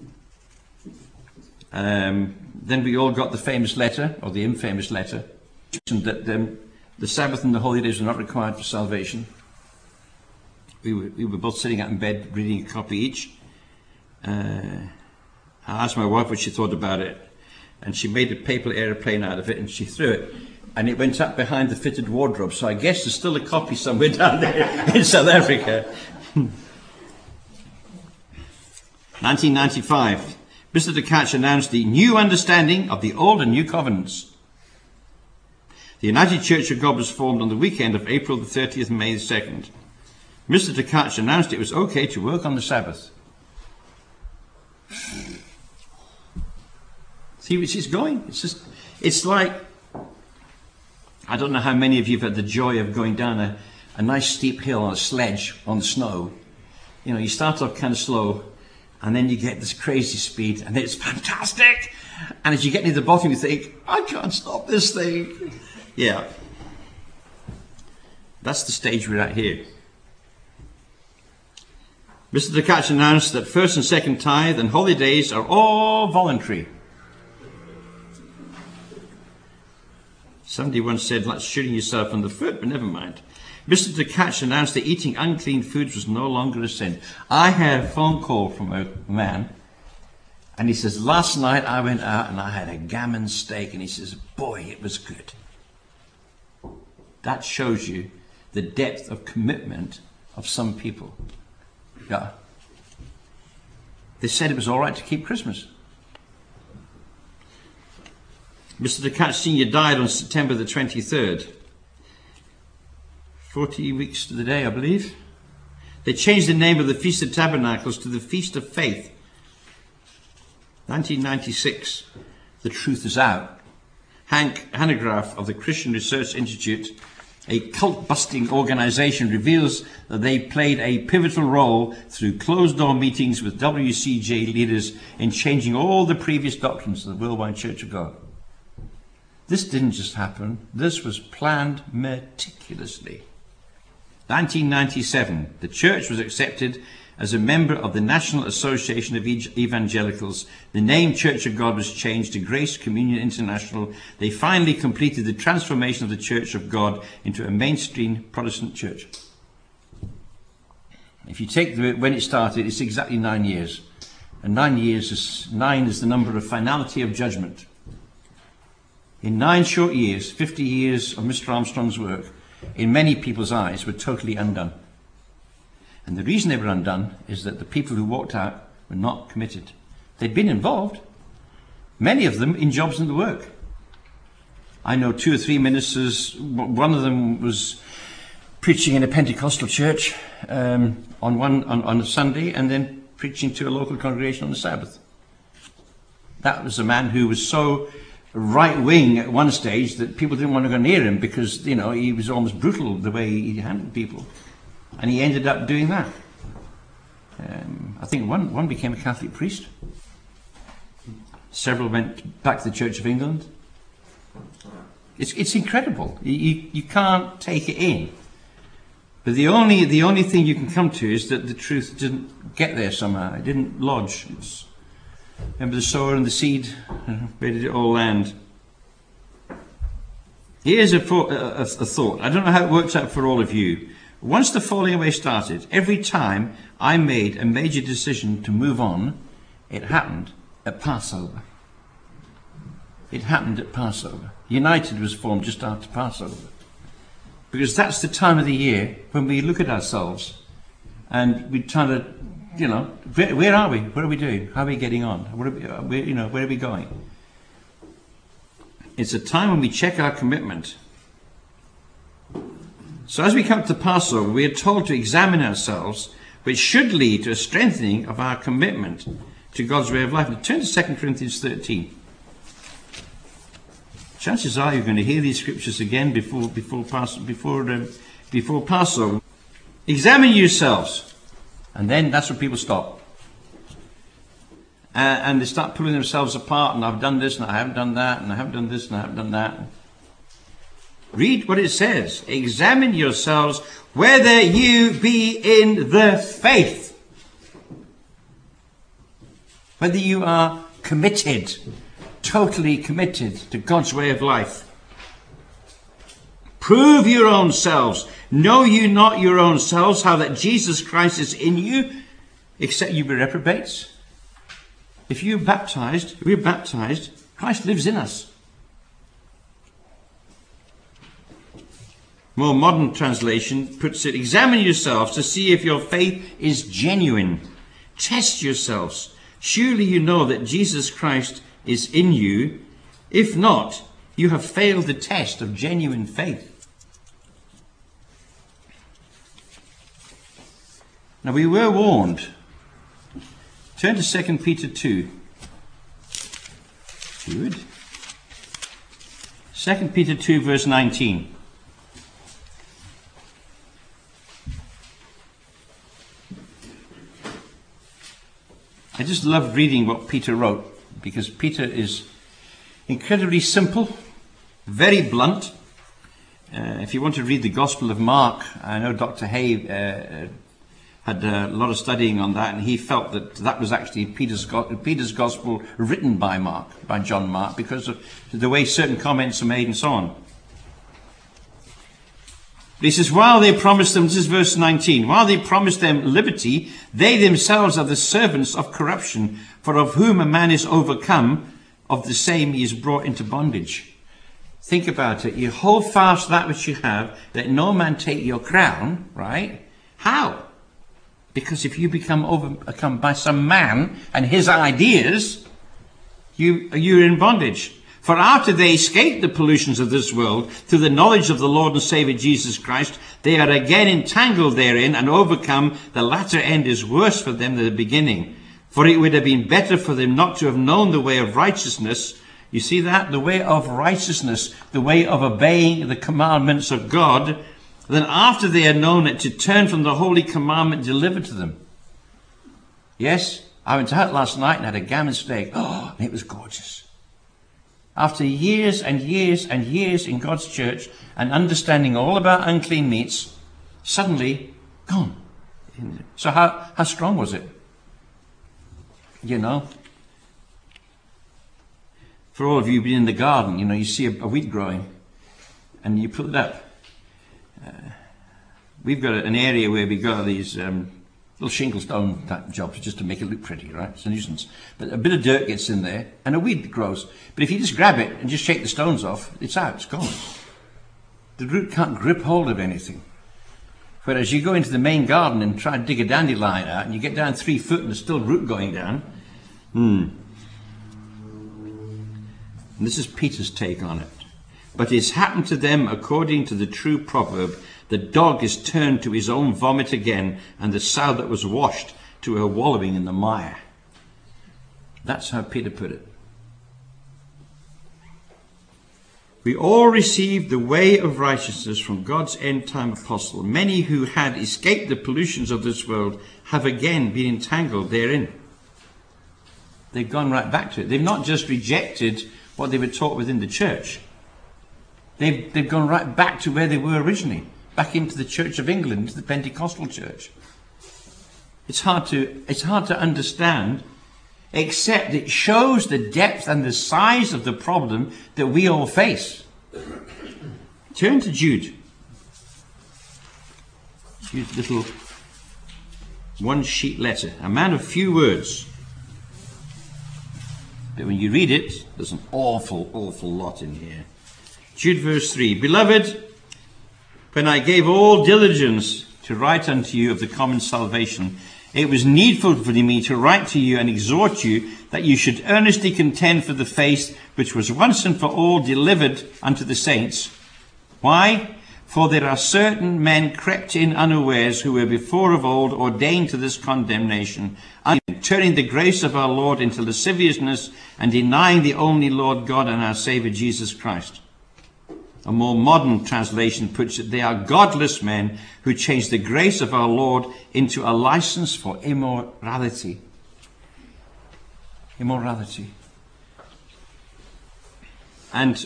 Um, then we all got the famous letter, or the infamous letter, that um, the Sabbath and the holy days were not required for salvation. We were, we were both sitting out in bed reading a copy each. Uh, I asked my wife what she thought about it, and she made a paper aeroplane out of it, and she threw it, and it went up behind the fitted wardrobe. So I guess there's still a copy somewhere down there in South Africa. nineteen ninety-five. Mister Tkach announced the new understanding of the Old and New Covenants. The United Church of God was formed on the weekend of April the thirtieth and May the second. Mister Tkach announced it was okay to work on the Sabbath. See where it's going? It's just, it's like, I don't know how many of you have had the joy of going down a, a nice steep hill on a sledge on the snow. You know, you start off kind of slow, and then you get this crazy speed, and it's fantastic. And as you get near the bottom, you think, I can't stop this thing. Yeah. That's the stage we're at here. Mister Tkach announced that first and second tithe and holidays are all voluntary. Somebody once said, that's shooting yourself in the foot, but never mind. Mister Tkach announced that eating unclean foods was no longer a sin. I had a phone call from a man, and he says, last night I went out and I had a gammon steak, and he says, boy, it was good. That shows you the depth of commitment of some people. Yeah. They said it was all right to keep Christmas. Mister Descartes Senior died on September the twenty-third. Forty weeks to the day, I believe. They changed the name of the Feast of Tabernacles to the Feast of Faith. nineteen ninety-six. The truth is out. Hank Hanegraaff of the Christian Research Institute, a cult-busting organization, reveals that they played a pivotal role through closed-door meetings with W C J leaders in changing all the previous doctrines of the Worldwide Church of God. This didn't just happen. This was planned meticulously. nineteen ninety-seven, the church was accepted as a member of the National Association of Evangelicals. The name Church of God was changed to Grace Communion International. They finally completed the transformation of the Church of God into a mainstream Protestant church. If you take the, when it started, it's exactly nine years. And nine years is, nine is the number of finality of judgment. In nine short years, fifty years of Mister Armstrong's work, in many people's eyes, were totally undone. And the reason they were undone is that the people who walked out were not committed. They'd been involved, many of them in jobs in the work. I know two or three ministers. One of them was preaching in a Pentecostal church um, on one on, on a Sunday, and then preaching to a local congregation on the Sabbath. That was a man who was so right-wing at one stage that people didn't want to go near him because, you know, he was almost brutal the way he handled people. And he ended up doing that. Um, I think one, one became a Catholic priest. Several went back to the Church of England. It's, it's incredible. You, you, you can't take it in. But the only, the only thing you can come to is that the truth didn't get there somehow. It didn't lodge. It's, remember the sower and the seed? Where did it all land? Here's a, a, a thought. I don't know how it works out for all of you. Once the falling away started, every time I made a major decision to move on, it happened at Passover. It happened at Passover. United was formed just after Passover. Because that's the time of the year when we look at ourselves and we try to, you know, where, where are we? What are we doing? How are we getting on? What are we, where, you know, where are we going? It's a time when we check our commitment. So as we come to Passover, we are told to examine ourselves, which should lead to a strengthening of our commitment to God's way of life. Now turn to Second Corinthians thirteen. Chances are you're going to hear these scriptures again before before before um, before Passover. Examine yourselves, and then that's where people stop, uh, and they start pulling themselves apart. And I've done this, and I haven't done that, and I haven't done this, and I haven't done that. Read what it says. Examine yourselves whether you be in the faith. Whether you are committed, totally committed to God's way of life. Prove your own selves. Know you not your own selves, how that Jesus Christ is in you, except you be reprobates? If you're baptized, if we're baptized, Christ lives in us. More modern translation puts it, examine yourselves to see if your faith is genuine. Test yourselves. Surely you know that Jesus Christ is in you. If not, you have failed the test of genuine faith. Now we were warned. Turn to Second Peter two. Good. Second Peter two verse nineteen. I just love reading what Peter wrote, because Peter is incredibly simple, very blunt. Uh, if you want to read the Gospel of Mark, I know Doctor Hay uh, had a lot of studying on that, and he felt that that was actually Peter's, Peter's Gospel written by Mark, by John Mark, because of the way certain comments are made and so on. He says, while they promised them, this is verse nineteen, while they promised them liberty, they themselves are the servants of corruption, for of whom a man is overcome, of the same he is brought into bondage. Think about it. You hold fast that which you have, let no man take your crown, right? How? Because if you become overcome by some man and his ideas, you, you're in bondage. For after they escape the pollutions of this world through the knowledge of the Lord and Saviour Jesus Christ, they are again entangled therein and overcome. The latter end is worse for them than the beginning. For it would have been better for them not to have known the way of righteousness. You see that? The way of righteousness, the way of obeying the commandments of God, than after they had known it to turn from the holy commandment delivered to them. Yes, I went out last night and had a gammon steak. Oh, and it was gorgeous. After years and years and years in God's church and understanding all about unclean meats, suddenly gone. So how, how strong was it? You know, for all of you who've been in the garden, you know, you see a, a wheat growing and you pull it up. Uh, we've got an area where we've got these um, little shingle stone type jobs just to make it look pretty, right? It's a nuisance. But a bit of dirt gets in there and a weed grows. But if you just grab it and just shake the stones off, it's out, it's gone. The root can't grip hold of anything. Whereas you go into the main garden and try and dig a dandelion out and you get down three foot and there's still root going down. Hmm. And this is Peter's take on it. But it's happened to them according to the true proverb, the dog is turned to his own vomit again, and the sow that was washed to her wallowing in the mire. That's how Peter put it. We all received the way of righteousness from God's end-time apostle. Many who had escaped the pollutions of this world have again been entangled therein. They've gone right back to it. They've not just rejected what they were taught within the church. They've, they've gone right back to where they were originally, back into the Church of England, into the Pentecostal church. It's hard to, it's hard to understand, except it shows the depth and the size of the problem that we all face. Turn to Jude. Jude's little one sheet letter. A man of few words. But when you read it, there's an awful, awful lot in here. Jude verse three. Beloved, when I gave all diligence to write unto you of the common salvation, it was needful for me to write to you and exhort you that you should earnestly contend for the faith which was once and for all delivered unto the saints. Why? For there are certain men crept in unawares who were before of old ordained to this condemnation, turning the grace of our Lord into lasciviousness and denying the only Lord God and our Saviour Jesus Christ. A more modern translation puts it, they are godless men who change the grace of our Lord into a license for immorality. Immorality. And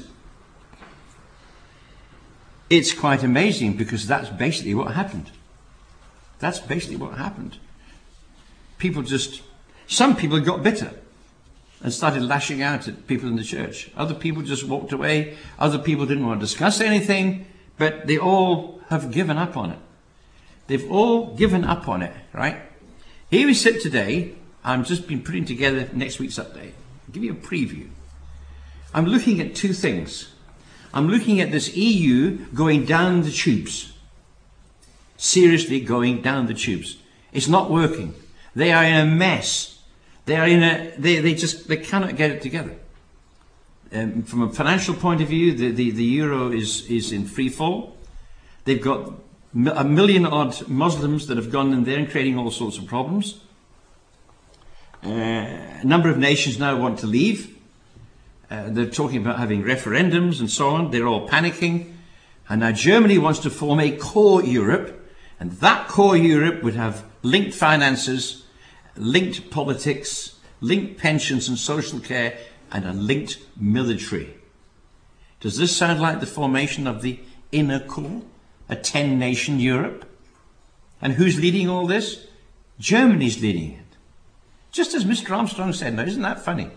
it's quite amazing because that's basically what happened. That's basically what happened. People just, some people got bitter and started lashing out at people in the church. Other people just walked away. Other people didn't want to discuss anything, but they all have given up on it. They've all given up on it, right? Here we sit today. I've just been putting together next week's update. I'll give you a preview. I'm looking at two things. I'm looking at this E U going down the tubes. Seriously going down the tubes. It's not working. They are in a mess. They are in a, they, they just, they cannot get it together. Um, from a financial point of view, the, the, the euro is, is in free fall. They've got a million odd Muslims that have gone in there and creating all sorts of problems. Uh, a number of nations now want to leave. Uh, they're talking about having referendums and so on. They're all panicking. And now Germany wants to form a core Europe. And that core Europe would have linked finances, linked politics, linked pensions and social care, and a linked military. Does this sound like the formation of the inner core, a ten-nation Europe? And who's leading all this? Germany's leading it. Just as Mister Armstrong said. Now, isn't that funny?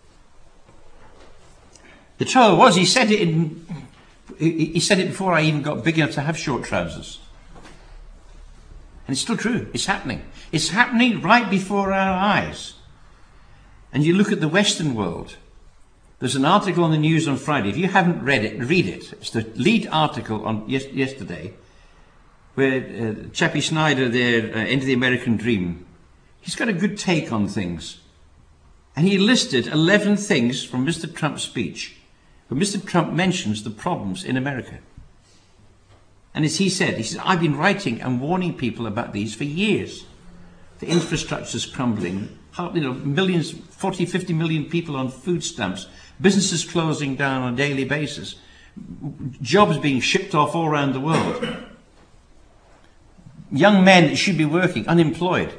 The trouble was, he said it in, he said it before I even got big enough to have short trousers. And it's still true. It's happening. It's happening right before our eyes. And you look at the Western world. There's an article on the news on Friday. If you haven't read it, read it. It's the lead article on yes, yesterday, where uh, Chappie Snyder there, uh, Into the American Dream, he's got a good take on things. And he listed eleven things from Mister Trump's speech, where Mister Trump mentions the problems in America. And as he said, he said, I've been writing and warning people about these for years. The infrastructure's crumbling, you know, millions, forty, fifty million people on food stamps, businesses closing down on a daily basis, jobs being shipped off all around the world, young men that should be working, unemployed,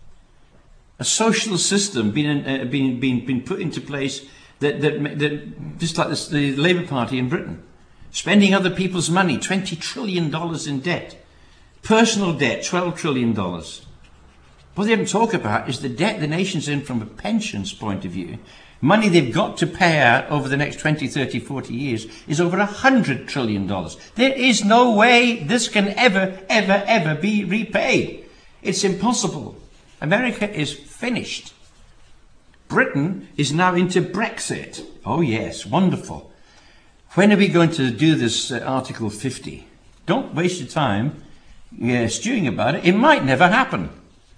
a social system being, uh, being, being, being put into place that, that, that just like this, the Labour Party in Britain, spending other people's money, twenty trillion dollars in debt, personal debt, twelve trillion dollars. What they don't talk about is the debt the nation's in from a pensions point of view. Money they've got to pay out over the next twenty, thirty, forty years is over one hundred trillion dollars. There is no way this can ever, ever, ever be repaid. It's impossible. America is finished. Britain is now into Brexit. Oh yes, wonderful. When are we going to do this uh, Article fifty? Don't waste your time yeah, stewing about it. It might never happen.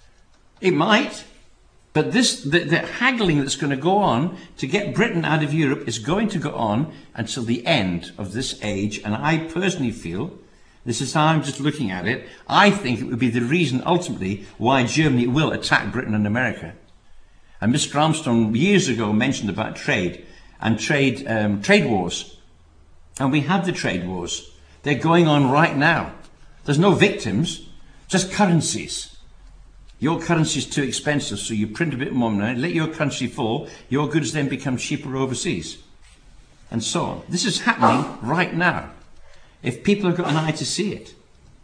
It might. But this, the, the haggling that's going to go on to get Britain out of Europe is going to go on until the end of this age. And I personally feel, this is how I'm just looking at it, I think it would be the reason ultimately why Germany will attack Britain and America. And Mister Armstrong years ago mentioned about trade and trade, um, trade wars. And we have the trade wars. They're going on right now. There's no victims, just currencies. Your currency is too expensive, so you print a bit more money, let your country fall, your goods then become cheaper overseas, and so on. This is happening right now, if people have got an eye to see it.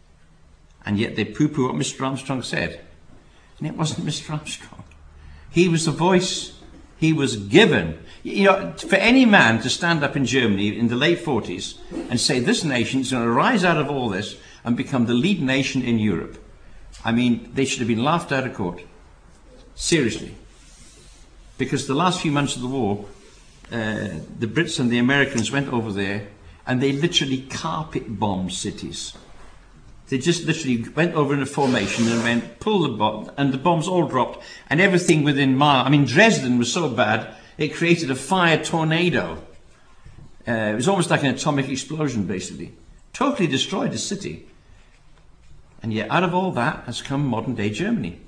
And yet they poo-poo what Mister Armstrong said. And it wasn't Mister Armstrong. He was the voice, he was given. You know, for any man to stand up in Germany in the late forties and say this nation is going to rise out of all this and become the lead nation in Europe, I mean, they should have been laughed out of court. Seriously. Because the last few months of the war, uh, the Brits and the Americans went over there and they literally carpet bombed cities. They just literally went over in a formation and went, pull the bomb, and the bombs all dropped, and everything within mile. I mean, Dresden was so bad, it created a fire tornado. Uh, it was almost like an atomic explosion, basically. Totally destroyed the city. And yet, out of all that has come modern-day Germany.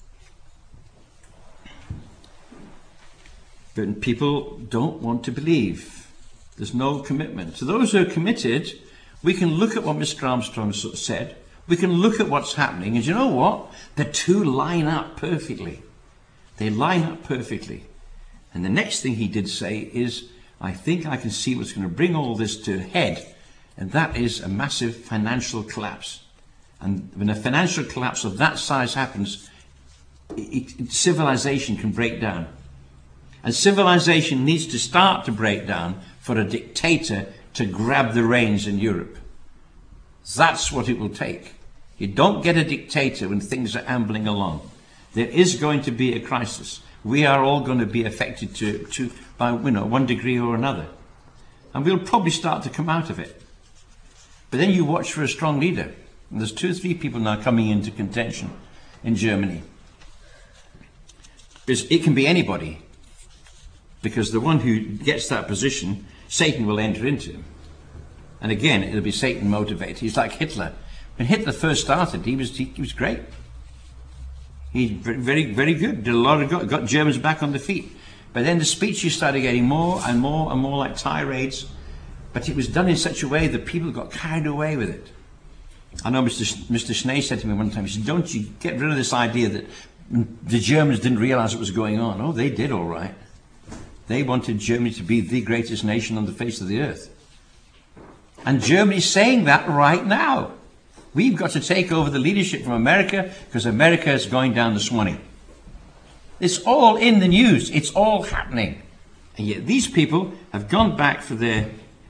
But people don't want to believe. There's no commitment. To those who are committed, we can look at what Mister Armstrong said. We can look at what's happening. And you know what? The two line up perfectly. They line up perfectly. And the next thing he did say is, I think I can see what's going to bring all this to a head. And that is a massive financial collapse. And when a financial collapse of that size happens, it, it, civilization can break down. And civilization needs to start to break down for a dictator to grab the reins in Europe. That's what it will take. You don't get a dictator when things are ambling along. There is going to be a crisis. We are all going to be affected to, to by you know, one degree or another. And we'll probably start to come out of it. But then you watch for a strong leader. And there's two or three people now coming into contention in Germany. Because it can be anybody. Because the one who gets that position, Satan will enter into him. And again, it'll be Satan motivated. He's like Hitler. When Hitler first started, he was he, he was great. He's very, very good. Did a lot of good, got Germans back on their feet. But then the speeches started getting more and more and more like tirades. But it was done in such a way that people got carried away with it. I know Mister Sh- Mister Schnee said to me one time, he said, don't you get rid of this idea that the Germans didn't realize what was going on. Oh, they did all right. They wanted Germany to be the greatest nation on the face of the earth. And Germany's saying that right now. We've got to take over the leadership from America because America is going down the Swanee. It's all in the news. It's all happening. And yet these people have gone back for their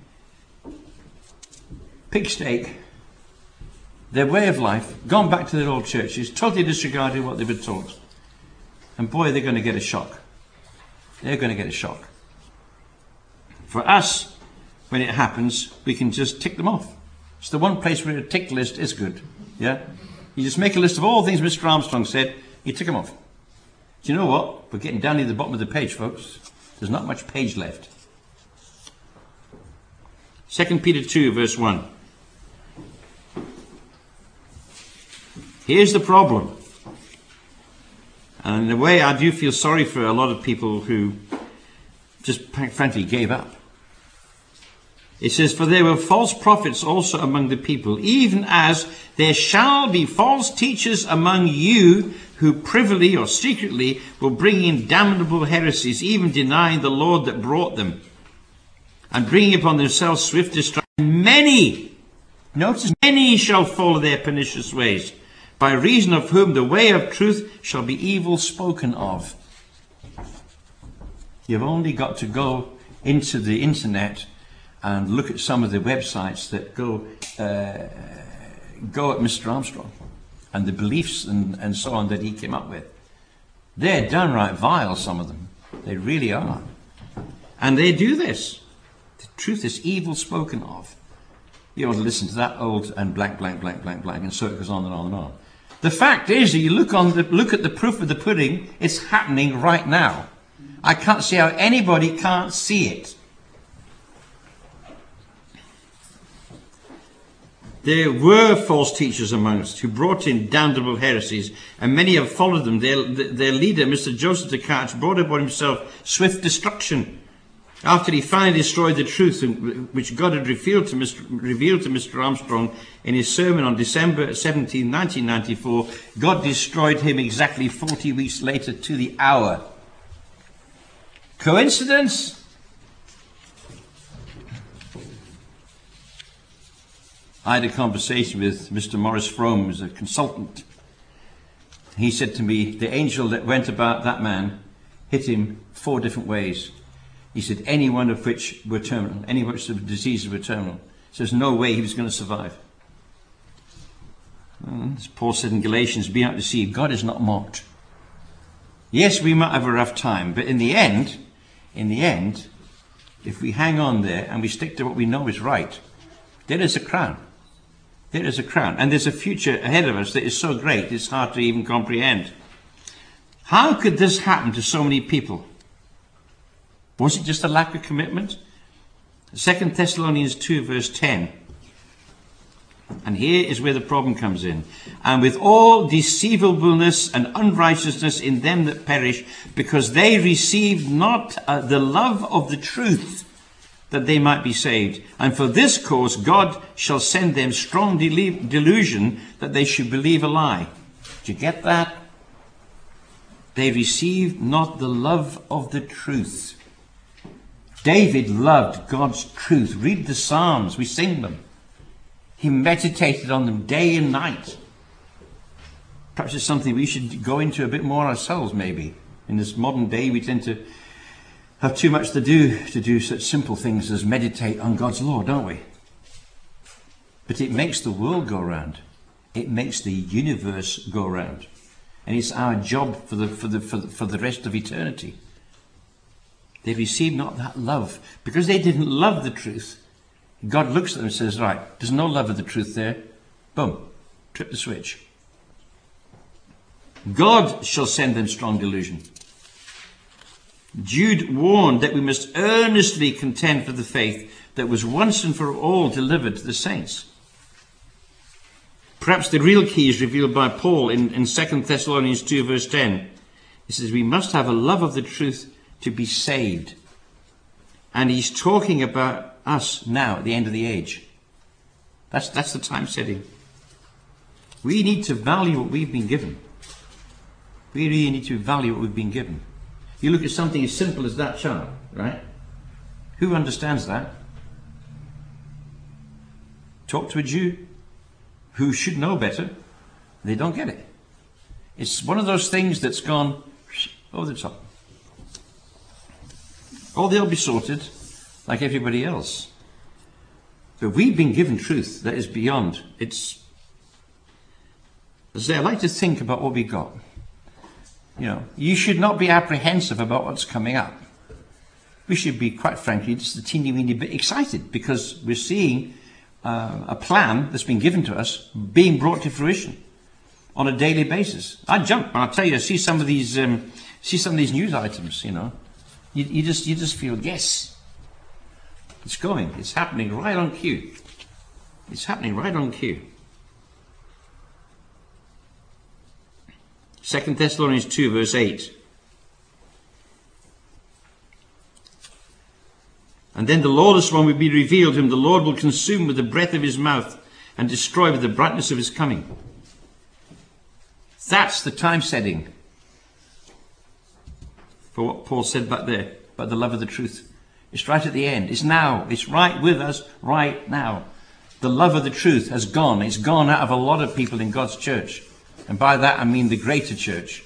pig steak, their way of life, gone back to their old churches, totally disregarded what they've been taught. And boy, they're going to get a shock. They're going to get a shock. For us, when it happens, we can just tick them off. It's the one place where a tick list is good. Yeah? You just make a list of all things Mister Armstrong said, you tick them off. Do you know what? We're getting down near the bottom of the page, folks. There's not much page left. Second Peter two, verse one. Here's the problem. And in a way, I do feel sorry for a lot of people who just frankly gave up. It says, for there were false prophets also among the people, even as there shall be false teachers among you who privily or secretly will bring in damnable heresies, even denying the Lord that brought them, and bringing upon themselves swift destruction. Many, notice, many shall follow their pernicious ways, by reason of whom the way of truth shall be evil spoken of. You've only got to go into the internet and look at some of the websites that go uh, go at Mister Armstrong and the beliefs and, and so on that he came up with. They're downright vile, some of them. They really are. And they do this. The truth is evil spoken of. You ought to listen to that old and blank, blank, blank, blank, blank, and so it goes on and on and on. The fact is that you look on the look at the proof of the pudding, it's happening right now. I can't see how anybody can't see it. There were false teachers among us who brought in damnable heresies, and many have followed them. Their, their leader, Mister Joseph Descartes, brought upon himself swift destruction after he finally destroyed the truth which God had revealed to Mister revealed to Mister Armstrong in his sermon on December seventeenth, nineteen ninety-four. God destroyed him exactly forty weeks later to the hour. Coincidence? I had a conversation with Mister Maurice Frome, who's a consultant. He said to me, the angel that went about that man hit him four different ways. He said, any one of which were terminal, any which the diseases were terminal. So there's no way he was going to survive. Well, as Paul said in Galatians, be out to see, God is not mocked. Yes, we might have a rough time, but in the end, in the end, if we hang on there and we stick to what we know is right, there is a crown. There is a crown. And there's a future ahead of us that is so great, it's hard to even comprehend. How could this happen to so many people? Was it just a lack of commitment? Second Thessalonians two, verse ten. And here is where the problem comes in. And with all deceivableness and unrighteousness in them that perish, because they received not uh, the love of the truth, that they might be saved. And for this cause God shall send them strong dele- delusion, that they should believe a lie. Do you get that? They received not the love of the truth. David loved God's truth. Read the Psalms, we sing them. He meditated on them day and night. Perhaps it's something we should go into a bit more ourselves, maybe. In this modern day, we tend to have too much to do to do such simple things as meditate on God's law, don't we? But it makes the world go round. It makes the universe go round. And it's our job for the for the for the, for the rest of eternity. They received not that love. Because they didn't love the truth, God looks at them and says, right, there's no love of the truth there. Boom. Trip the switch. God shall send them strong delusion. Jude warned that we must earnestly contend for the faith that was once and for all delivered to the saints. Perhaps the real key is revealed by Paul in, in Second Thessalonians two, verse ten. He says, we must have a love of the truth to be saved. And he's talking about us now at the end of the age. That's, that's the time setting. We need to value what we've been given. We really need to value what we've been given. You look at something as simple as that child, right? Who understands that? Talk to a Jew who should know better. They don't get it. It's one of those things that's gone over the top. Oh, they'll be sorted like everybody else. But we've been given truth that is beyond. It's, as I say, I like to think about what we got. You know, you should not be apprehensive about what's coming up. we should be, quite frankly, just a teeny weeny bit excited, because we're seeing uh, a plan that's been given to us being brought to fruition on a daily basis. I jump, and I'll tell you, I see some of these, um, see some of these news items, you know. You, you just, you just feel, yes, it's going, it's happening right on cue. It's happening right on cue. Second Thessalonians two, verse eight. And then the lawless one will be revealed, whom the Lord will consume with the breath of his mouth and destroy with the brightness of his coming. That's the time setting for what Paul said back there about the love of the truth. It's right at the end. It's now. It's right with us right now. The love of the truth has gone. It's gone out of a lot of people in God's church. And by that I mean the greater church.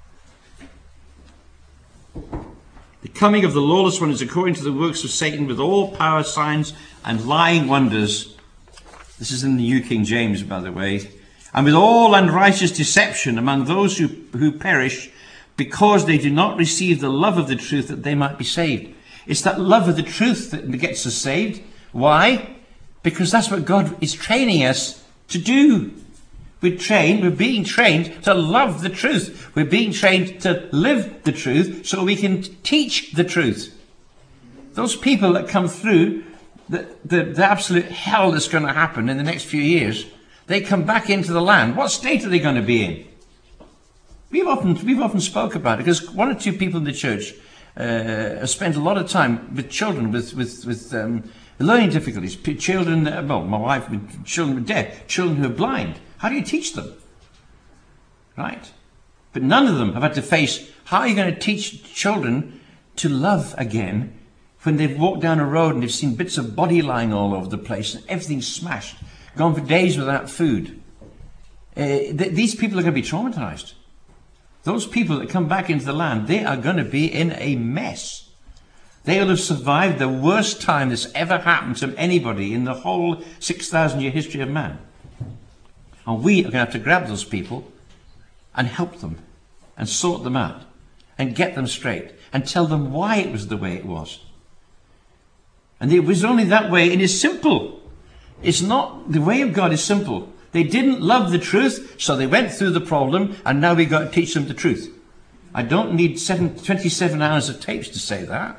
The coming of the lawless one is according to the works of Satan, with all power, signs, and lying wonders. This is in the New King James, by the way. And with all unrighteous deception among those who, who perish, because they do not receive the love of the truth, that they might be saved. It's that love of the truth that gets us saved. Why? Because that's what God is training us to do. We're trained, we're being trained to love the truth. We're being trained to live the truth so we can teach the truth. Those people that come through the, the, the absolute hell that's going to happen in the next few years, they come back into the land. What state are they going to be in? We've often, we've often spoke about it, because one or two people in the church uh, have spent a lot of time with children with, with, with um, learning difficulties. Children, uh, well, my wife, with children who are deaf, children who are blind. How do you teach them? Right? But none of them have had to face, how are you going to teach children to love again when they've walked down a road and they've seen bits of body lying all over the place and everything's smashed, gone for days without food? Uh, th- these people are going to be traumatized. Those people that come back into the land, they are going to be in a mess. They will have survived the worst time that's ever happened to anybody in the whole six thousand year history of man. And we are going to have to grab those people and help them and sort them out and get them straight and tell them why it was the way it was. And it was only that way, and it's simple. It's not, the way of God is simple. They didn't love the truth, so they went through the problem, and now we've got to teach them the truth. I don't need seven, twenty-seven hours of tapes to say that.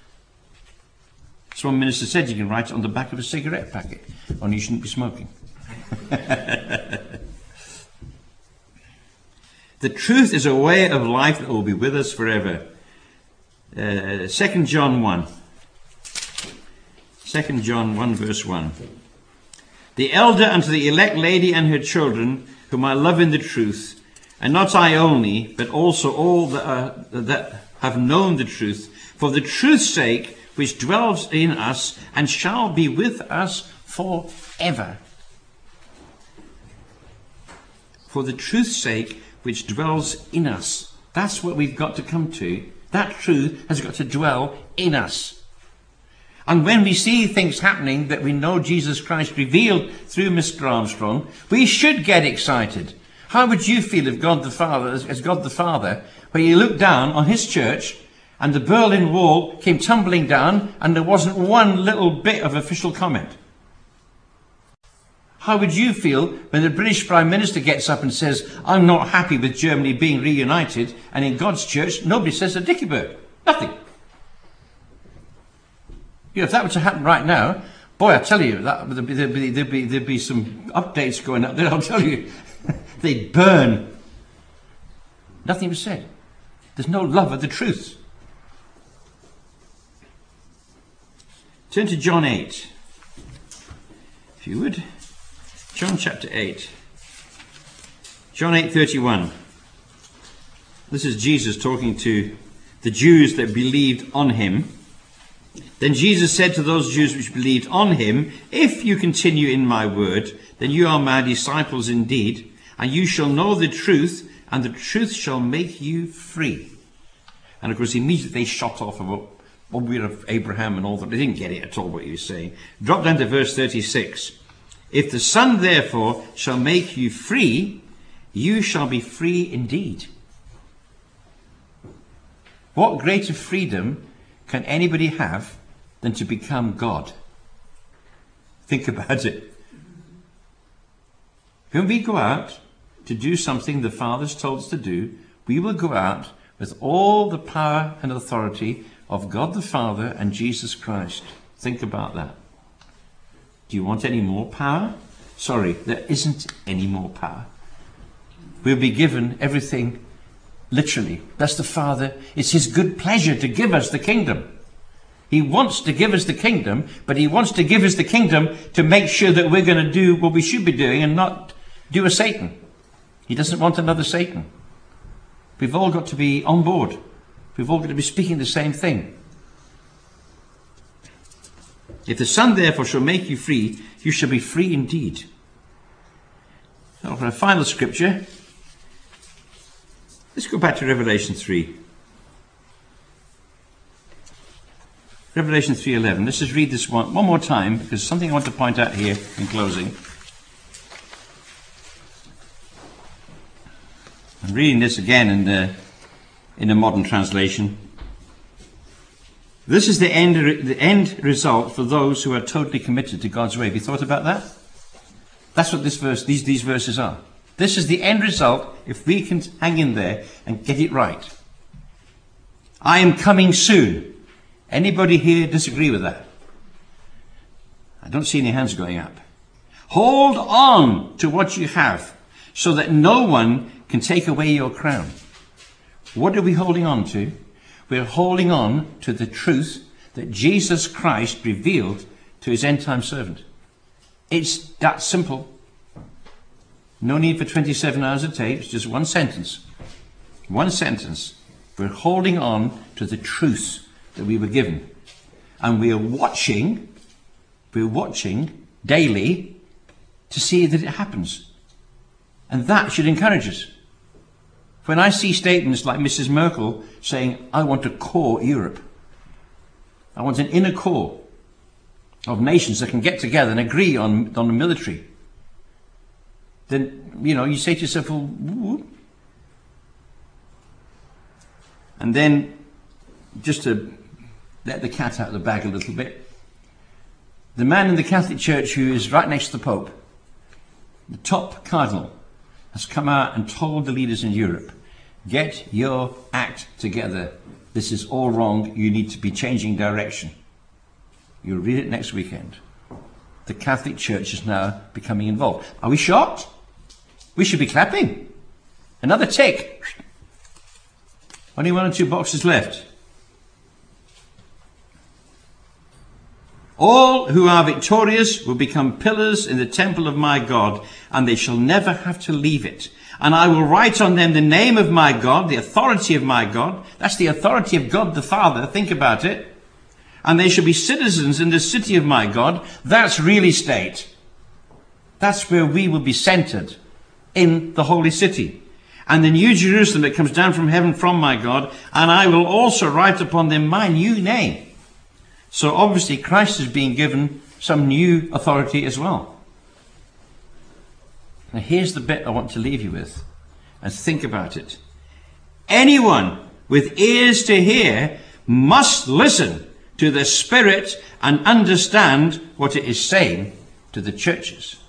As one minister said, you can write it on the back of a cigarette packet, only you shouldn't be smoking. The truth is a way of life that will be with us forever. Uh, Second John one. Second John one verse one. The elder unto the elect lady and her children, whom I love in the truth, and not I only, but also all that, are, that have known the truth, for the truth's sake, which dwells in us and shall be with us forever. For the truth's sake, which dwells in us. That's what we've got to come to. That truth has got to dwell in us. And when we see things happening that we know Jesus Christ revealed through Mister Armstrong, we should get excited. How would you feel if God the Father, as God the Father, where you look down on his church and the Berlin Wall came tumbling down and there wasn't one little bit of official comment? How would you feel when the British Prime Minister gets up and says, I'm not happy with Germany being reunited, and in God's church nobody says a dicky bird? Nothing. You know, if that were to happen right now, boy, I tell you, that, there'd, be, there'd, be, there'd, be, there'd be some updates going up there, I'll tell you. They'd burn. Nothing was said. There's no love of the truth. Turn to John eight, if you would. John chapter eight. John eight thirty-one. This is Jesus talking to the Jews that believed on him. Then Jesus said to those Jews which believed on him, if you continue in my word, then you are my disciples indeed, and you shall know the truth, and the truth shall make you free. And of course immediately they shot off about well, we're of Abraham and all that. They didn't get it at all what he was saying. Drop down to verse thirty-six. If the Son therefore shall make you free, you shall be free indeed. What greater freedom can anybody have than to become God? Think about it. When we go out to do something the Father's told us to do, we will go out with all the power and authority of God the Father and Jesus Christ. Think about that. Do you want any more power? Sorry, there isn't any more power. We'll be given everything literally. That's the Father. It's his good pleasure to give us the kingdom. He wants to give us the kingdom, but he wants to give us the kingdom to make sure that we're going to do what we should be doing and not do a Satan. He doesn't want another Satan. We've all got to be on board. We've all got to be speaking the same thing. If the Son therefore shall make you free, you shall be free indeed. Now for a final scripture, let's go back to Revelation three. Revelation three eleven. Let's just read this one, one more time, because something I want to point out here in closing. I'm reading this again in the, in a modern translation. This is the end, the end result for those who are totally committed to God's way. Have you thought about that? That's what this verse, these, these verses are. This is the end result if we can hang in there and get it right. I am coming soon. Anybody here disagree with that? I don't see any hands going up. Hold on to what you have so that no one can take away your crown. What are we holding on to? We're holding on to the truth that Jesus Christ revealed to his end-time servant. It's that simple. No need for twenty-seven hours of tapes, just one sentence. One sentence. We're holding on to the truth that we were given. And we're watching, we're watching daily to see that it happens. And that should encourage us. When I see statements like Missus Merkel saying, I want a core Europe. I want an inner core of nations that can get together and agree on, on the military. Then, you know, you say to yourself, well, whoop. And then, just to let the cat out of the bag a little bit, the man in the Catholic Church who is right next to the Pope, the top cardinal, has come out and told the leaders in Europe, get your act together. This is all wrong. You need to be changing direction. You'll read it next weekend. The Catholic Church is now becoming involved. Are we shocked? We should be clapping. Another tick. Only one or two boxes left. All who are victorious will become pillars in the temple of my God, and they shall never have to leave it. And I will write on them the name of my God, the authority of my God. That's the authority of God the Father. Think about it. And they shall be citizens in the city of my God. That's real estate. That's where we will be centered, in the holy city. And the new Jerusalem that comes down from heaven from my God. And I will also write upon them my new name. So obviously Christ is being given some new authority as well. Now here's the bit I want to leave you with, and think about it. Anyone with ears to hear must listen to the Spirit and understand what it is saying to the churches.